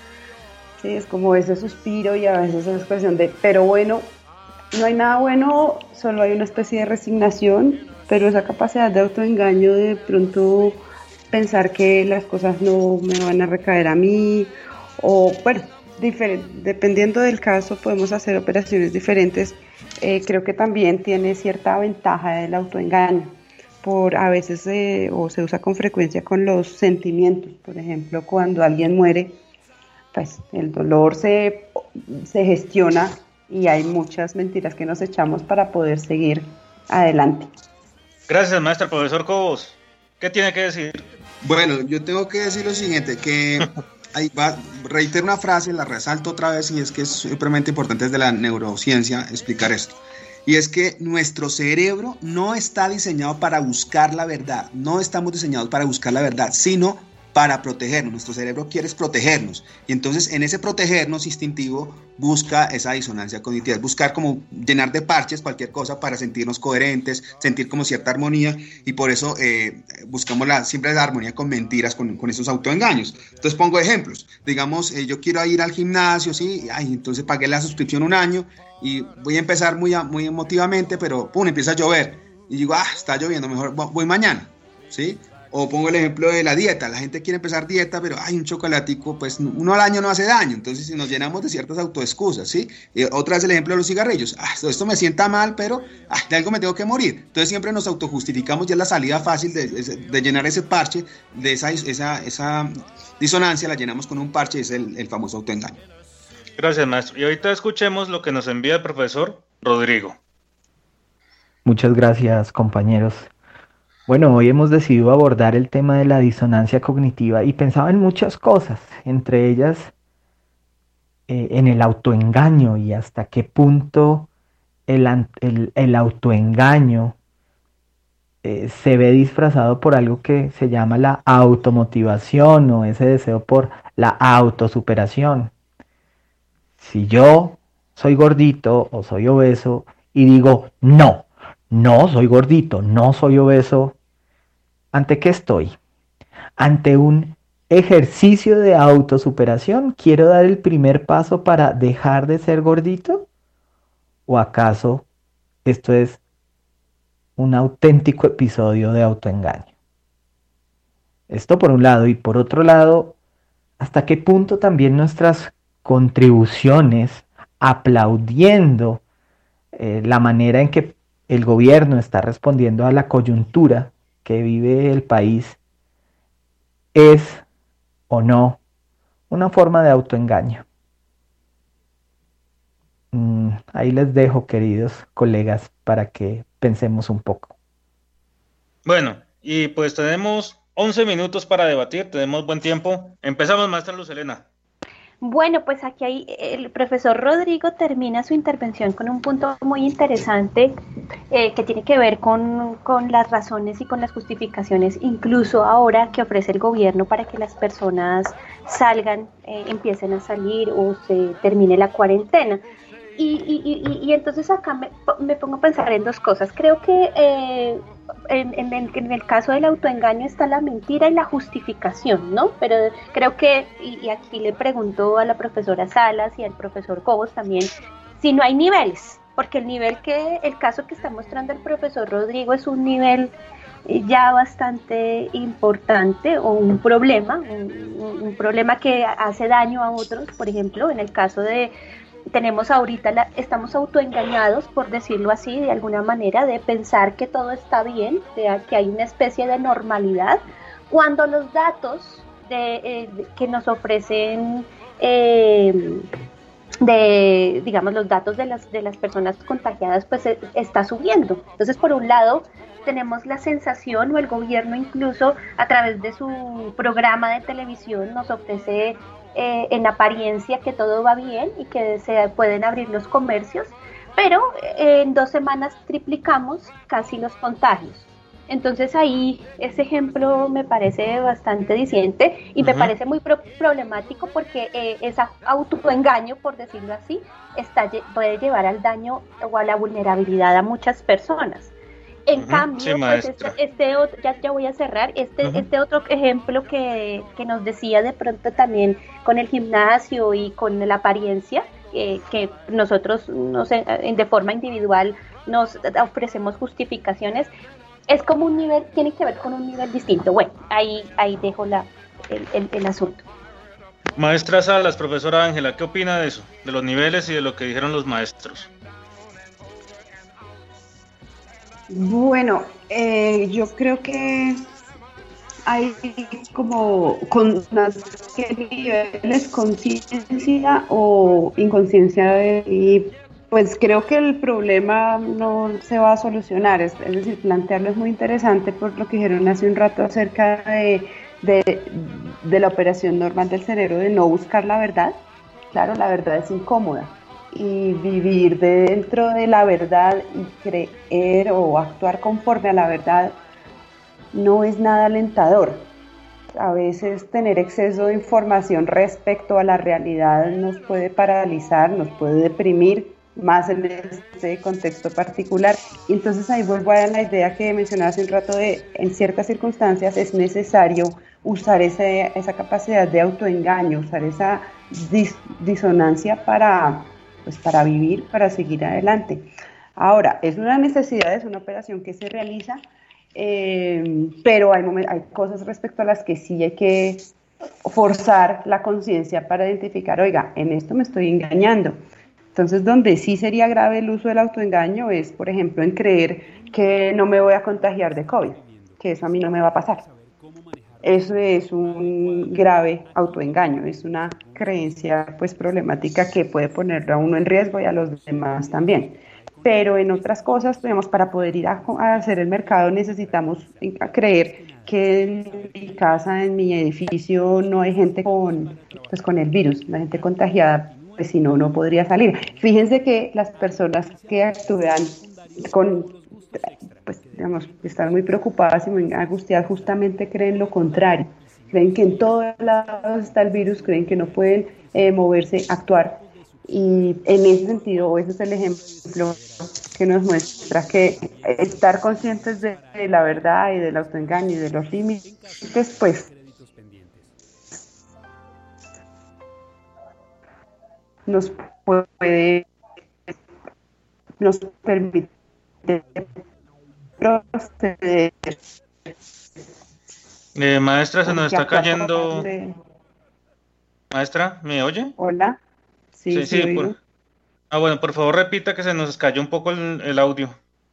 ¿sí? Es como ese suspiro y a veces esa expresión de, pero bueno, no hay nada bueno, solo hay una especie de resignación, pero esa capacidad de autoengaño de pronto pensar que las cosas no me van a recaer a mí, o bueno, dependiendo del caso podemos hacer operaciones diferentes. Eh, creo que también tiene cierta ventaja del autoengaño, por a veces eh, o se usa con frecuencia con los sentimientos. Por ejemplo, cuando alguien muere, pues el dolor se, se gestiona y hay muchas mentiras que nos echamos para poder seguir adelante. Gracias, maestra. Profesor Cobos, ¿qué tiene que decir? Bueno, yo tengo que decir lo siguiente, que ahí va, reitero una frase, la resalto otra vez, y es que es supremamente importante desde la neurociencia explicar esto. Y es que nuestro cerebro no está diseñado para buscar la verdad, no estamos diseñados para buscar la verdad, sino para protegernos. Nuestro cerebro quiere protegernos, y entonces en ese protegernos instintivo busca esa disonancia cognitiva, es buscar como llenar de parches cualquier cosa para sentirnos coherentes, sentir como cierta armonía, y por eso eh, buscamos la, siempre la armonía con mentiras, con, con esos autoengaños. Entonces pongo ejemplos, digamos, eh, yo quiero ir al gimnasio, ¿sí? Ay, entonces pagué la suscripción un año y voy a empezar muy, muy emotivamente, pero pum, empieza a llover, y digo, ah, está lloviendo, mejor voy mañana, ¿sí? O pongo el ejemplo de la dieta, la gente quiere empezar dieta, pero hay un chocolatico, pues uno al año no hace daño, entonces si nos llenamos de ciertas autoexcusas, ¿sí? Eh, otra es el ejemplo de los cigarrillos, ah, esto, esto me sienta mal, pero ah, de algo me tengo que morir, entonces siempre nos autojustificamos, ya es la salida fácil de, de llenar ese parche, de esa, esa, esa disonancia, la llenamos con un parche, es el, el famoso autoengaño. Gracias, maestro. Y ahorita escuchemos lo que nos envía el profesor Rodrigo. Muchas gracias, compañeros. Bueno, hoy hemos decidido abordar el tema de la disonancia cognitiva y pensaba en muchas cosas, entre ellas eh, en el autoengaño y hasta qué punto el, el, el autoengaño eh, se ve disfrazado por algo que se llama la automotivación o ese deseo por la autosuperación. Si yo soy gordito o soy obeso y digo no, no soy gordito, no soy obeso, ¿ante qué estoy? Ante un ejercicio de autosuperación. ¿Quiero dar el primer paso para dejar de ser gordito? ¿O acaso esto es un auténtico episodio de autoengaño? Esto por un lado, y por otro lado, ¿hasta qué punto también nuestras contribuciones aplaudiendo eh, la manera en que el gobierno está respondiendo a la coyuntura que vive el país es o no una forma de autoengaño? Mm, ahí les dejo, queridos colegas, para que pensemos un poco. Bueno, y pues tenemos once minutos para debatir, tenemos buen tiempo. Empezamos, maestra Luz Helena. Bueno, pues aquí hay, el profesor Rodrigo termina su intervención con un punto muy interesante eh, que tiene que ver con, con las razones y con las justificaciones, incluso ahora que ofrece el gobierno para que las personas salgan, eh, empiecen a salir o se termine la cuarentena. Y, y, y, y entonces acá me, me pongo a pensar en dos cosas. Creo que eh, en, en, el, en el caso del autoengaño está la mentira y la justificación, ¿no? Pero creo que, y, y aquí le pregunto a la profesora Salas y al profesor Cobos también, si no hay niveles, porque el nivel que, el caso que está mostrando el profesor Rodrigo es un nivel ya bastante importante o un problema, un, un problema que hace daño a otros. Por ejemplo, en el caso de tenemos ahorita, la, estamos autoengañados, por decirlo así, de alguna manera, de pensar que todo está bien, de que hay una especie de normalidad, cuando los datos de, eh, de, que nos ofrecen, eh, de, digamos, los datos de las, de las personas contagiadas, pues eh, está subiendo. Entonces, por un lado, tenemos la sensación, o el gobierno incluso, a través de su programa de televisión, nos ofrece eh, en apariencia que todo va bien y que se pueden abrir los comercios, pero eh, en dos semanas triplicamos casi los contagios. Entonces ahí ese ejemplo me parece bastante diciente y uh-huh. me parece muy pro- problemático porque eh, ese autoengaño, por decirlo así, está, puede llevar al daño o a la vulnerabilidad a muchas personas. En uh-huh. cambio, sí, pues este, este otro, ya, ya voy a cerrar, este, uh-huh. este otro ejemplo que, que nos decía de pronto también con el gimnasio y con la apariencia, eh, que nosotros no sé, de forma individual nos ofrecemos justificaciones, es como un nivel, tiene que ver con un nivel distinto. Bueno, ahí, ahí dejo la, el, el, el asunto. Maestra Salas, profesora Ángela, ¿qué opina de eso? De los niveles y de lo que dijeron los maestros. Bueno, eh, yo creo que hay como con qué niveles, conciencia o inconsciencia de, y pues creo que el problema no se va a solucionar, es, es decir, plantearlo es muy interesante por lo que dijeron hace un rato acerca de, de, de la operación normal del cerebro de no buscar la verdad. Claro, la verdad es incómoda y vivir dentro de la verdad y creer o actuar conforme a la verdad no es nada alentador. A veces tener exceso de información respecto a la realidad nos puede paralizar, nos puede deprimir, más en este contexto particular. Y entonces ahí vuelvo a la idea que mencionaba hace un rato de, en ciertas circunstancias es necesario usar ese, esa capacidad de autoengaño, usar esa dis, disonancia para, pues para vivir, para seguir adelante. Ahora, es una necesidad, es una operación que se realiza, eh, pero hay, moment, hay cosas respecto a las que sí hay que forzar la conciencia para identificar, oiga, en esto me estoy engañando. Entonces, donde sí sería grave el uso del autoengaño es, por ejemplo, en creer que no me voy a contagiar de COVID, que eso a mí no me va a pasar. Eso es un grave autoengaño, es una creencia pues problemática que puede ponerlo a uno en riesgo y a los demás también. Pero en otras cosas, digamos, para poder ir a, a hacer el mercado necesitamos a creer que en mi casa, en mi edificio, no hay gente con, pues, con el virus, la gente contagiada, pues si no, no podría salir. Fíjense que las personas que actúan con, pues digamos, están muy preocupadas y muy angustiadas, justamente creen lo contrario. Creen que en todos lados está el virus, creen que no pueden eh, moverse, actuar. Y en ese sentido, ese es el ejemplo que nos muestra que estar conscientes de, de la verdad y del autoengaño y de los límites, pues nos puede, nos permite proceder. Eh, maestra, se nos está cayendo. Maestra, ¿me oye? Hola. Sí, sí, sí por... Ah, bueno, por favor repita que se nos cayó un poco el, el audio.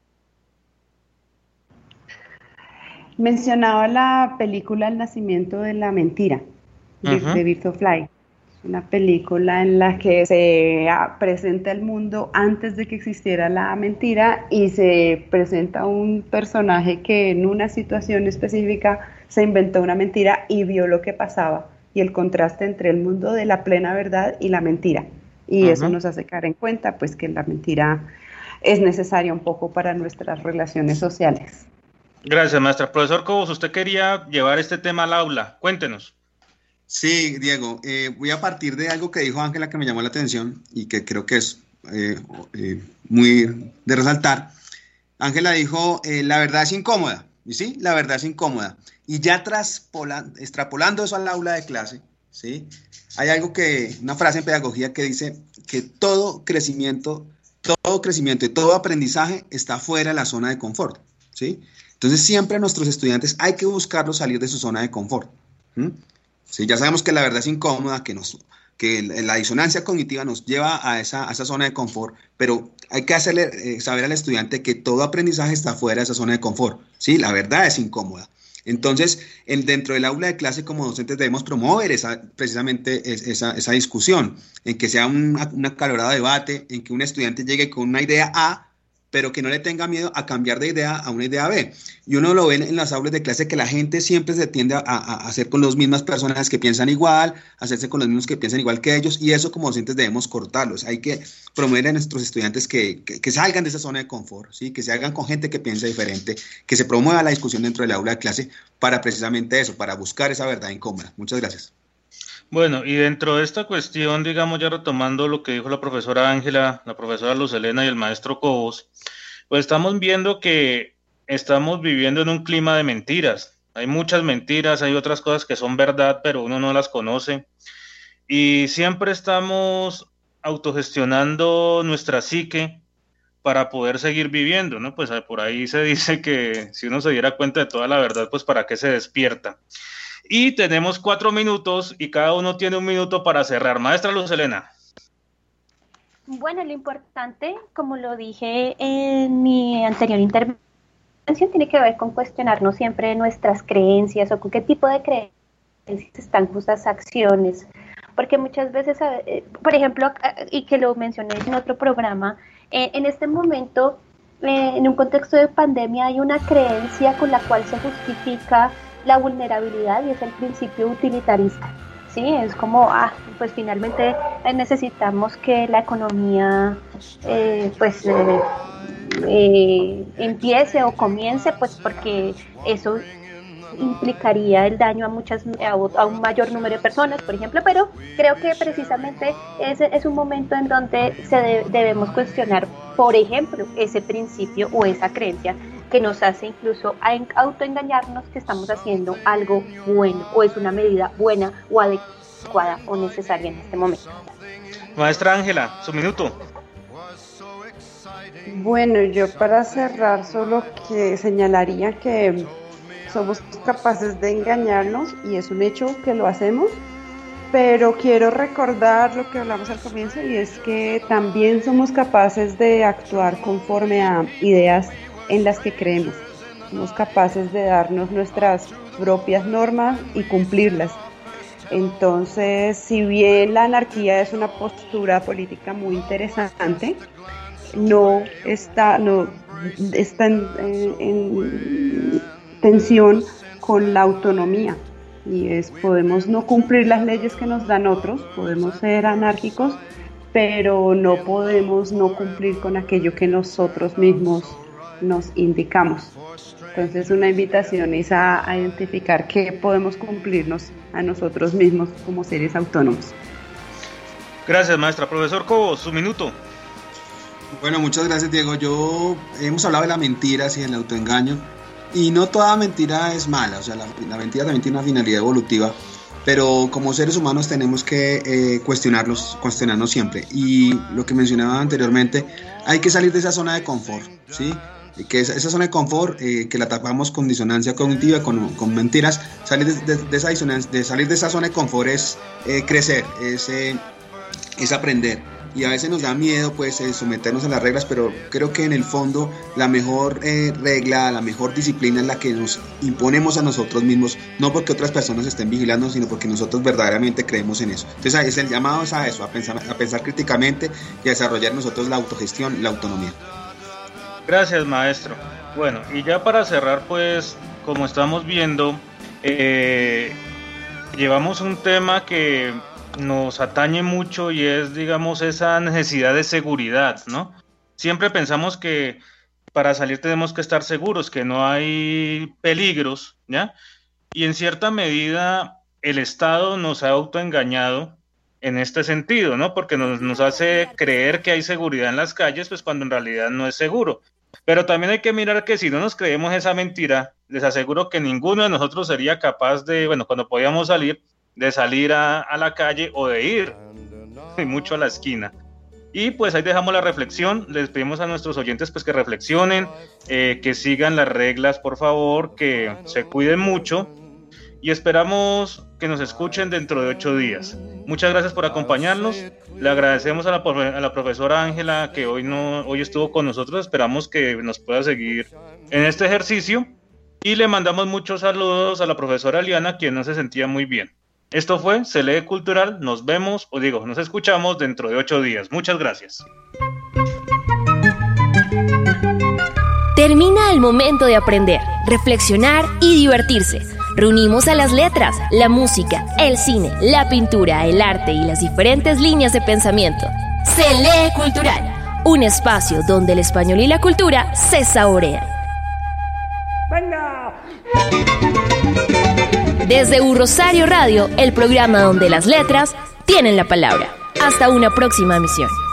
Mencionaba la película El nacimiento de la mentira, de, uh-huh. de Birds of Fly. Una película en la que se presenta el mundo antes de que existiera la mentira y se presenta un personaje que en una situación específica se inventó una mentira y vio lo que pasaba y el contraste entre el mundo de la plena verdad y la mentira. Y uh-huh. eso nos hace caer en cuenta pues que la mentira es necesaria un poco para nuestras relaciones sociales. Gracias, maestra. Profesor Cobos, usted quería llevar este tema al aula. Cuéntenos. Sí, Diego, eh, voy a partir de algo que dijo Ángela que me llamó la atención y que creo que es eh, eh, muy de resaltar. Ángela dijo, eh, la verdad es incómoda, ¿y sí? La verdad es incómoda. Y ya traspola, extrapolando eso al aula de clase, ¿sí? Hay algo que, una frase en pedagogía que dice que todo crecimiento, todo crecimiento y todo aprendizaje está fuera de la zona de confort, ¿sí? Entonces siempre a nuestros estudiantes hay que buscarlos salir de su zona de confort, ¿sí? Sí, ya sabemos que la verdad es incómoda, que, nos, que la disonancia cognitiva nos lleva a esa, a esa zona de confort, pero hay que hacerle eh, saber al estudiante que todo aprendizaje está fuera de esa zona de confort. Sí, la verdad es incómoda. Entonces, en, dentro del aula de clase como docentes debemos promover esa, precisamente esa, esa discusión, en que sea un, un acalorado debate, en que un estudiante llegue con una idea A pero que no le tenga miedo a cambiar de idea a una idea B. Y uno lo ve en las aulas de clase que la gente siempre se tiende a, a, a hacer con las mismas personas que piensan igual, a hacerse con los mismos que piensan igual que ellos, y eso como docentes debemos cortarlos. Hay que promover a nuestros estudiantes que, que, que salgan de esa zona de confort, ¿sí? Que se hagan con gente que piensa diferente, que se promueva la discusión dentro del aula de clase para precisamente eso, para buscar esa verdad incómoda. Muchas gracias. Bueno, y dentro de esta cuestión, digamos, ya retomando lo que dijo la profesora Ángela, la profesora Luz Helena y el maestro Cobos, pues estamos viendo que estamos viviendo en un clima de mentiras. Hay muchas mentiras, hay otras cosas que son verdad, pero uno no las conoce. Y siempre estamos autogestionando nuestra psique para poder seguir viviendo, ¿no? Pues por ahí se dice que si uno se diera cuenta de toda la verdad, pues ¿para qué se despierta? Y tenemos cuatro minutos y cada uno tiene un minuto para cerrar. Maestra Luz Helena. Bueno, lo importante, como lo dije en mi anterior intervención, tiene que ver con cuestionarnos siempre nuestras creencias o con qué tipo de creencias están nuestras acciones. Porque muchas veces, por ejemplo, y que lo mencioné en otro programa, en este momento, en un contexto de pandemia, hay una creencia con la cual se justifica la vulnerabilidad y es el principio utilitarista, ¿sí? Es como, ah, pues finalmente necesitamos que la economía, eh, pues, eh, eh, empiece o comience, pues porque eso implicaría el daño a muchas a, a un mayor número de personas, por ejemplo, pero creo que precisamente ese es un momento en donde se de, debemos cuestionar, por ejemplo, ese principio o esa creencia que nos hace incluso a autoengañarnos que estamos haciendo algo bueno o es una medida buena o adecuada o necesaria en este momento. Maestra Ángela, su minuto. Bueno, yo para cerrar solo que señalaría que somos capaces de engañarnos y es un hecho que lo hacemos, pero quiero recordar lo que hablamos al comienzo y es que también somos capaces de actuar conforme a ideas en las que creemos. Somos capaces de darnos nuestras propias normas y cumplirlas. Entonces, si bien la anarquía es una postura política muy interesante, no está, no está en, en, en tensión con la autonomía. Y es, podemos no cumplir las leyes que nos dan otros, podemos ser anárquicos, pero no podemos no cumplir con aquello que nosotros mismos nos indicamos. Entonces una invitación es a, a identificar que podemos cumplirnos a nosotros mismos como seres autónomos. Gracias, maestra. Profesor Cobos, su minuto. Bueno, muchas gracias, Diego. Yo hemos hablado de la mentira y del autoengaño, y no toda mentira es mala, o sea, la, la mentira también tiene una finalidad evolutiva, pero como seres humanos tenemos que eh, cuestionarlos, cuestionarnos siempre. Y lo que mencionaba anteriormente, hay que salir de esa zona de confort, ¿sí? Que esa, esa zona de confort, eh, que la tapamos con disonancia cognitiva, con, con mentiras. Salir de, de, de, esa disonancia, de salir de esa zona de confort es eh, crecer, es, eh, es aprender. Y a veces nos da miedo pues eh, someternos a las reglas, pero creo que en el fondo la mejor eh, regla, la mejor disciplina es la que nos imponemos a nosotros mismos, no porque otras personas estén vigilando, sino porque nosotros verdaderamente creemos en eso. Entonces es el llamado es a eso, a pensar, a pensar críticamente y a desarrollar nosotros la autogestión, la autonomía. Gracias, maestro. Bueno, y ya para cerrar, pues, como estamos viendo, eh, llevamos un tema que nos atañe mucho y es, digamos, esa necesidad de seguridad, ¿no? Siempre pensamos que para salir tenemos que estar seguros, que no hay peligros, ¿ya? Y en cierta medida el Estado nos ha autoengañado en este sentido, ¿no? Porque nos, nos hace creer que hay seguridad en las calles, pues cuando en realidad no es seguro. Pero también hay que mirar que si no nos creemos esa mentira, les aseguro que ninguno de nosotros sería capaz de, bueno, cuando podíamos salir, de salir a, a la calle o de ir y mucho a la esquina. Y pues ahí dejamos la reflexión. Les pedimos a nuestros oyentes pues que reflexionen, eh, que sigan las reglas, por favor, que se cuiden mucho y esperamos que nos escuchen dentro de ocho días. Muchas gracias por acompañarnos. Le agradecemos a la, a la profesora Ángela que hoy, no, hoy estuvo con nosotros. Esperamos que nos pueda seguir en este ejercicio y le mandamos muchos saludos a la profesora Liana, quien no se sentía muy bien. Esto fue Se Lee Cultural. Nos vemos, o digo, nos escuchamos dentro de ocho días. Muchas gracias. Termina el momento de aprender, reflexionar y divertirse. Reunimos a las letras, la música, el cine, la pintura, el arte y las diferentes líneas de pensamiento. Se lee Cultural, un espacio donde el español y la cultura se saborean. ¡Venga! Desde U Rosario Radio, el programa donde las letras tienen la palabra. Hasta una próxima emisión.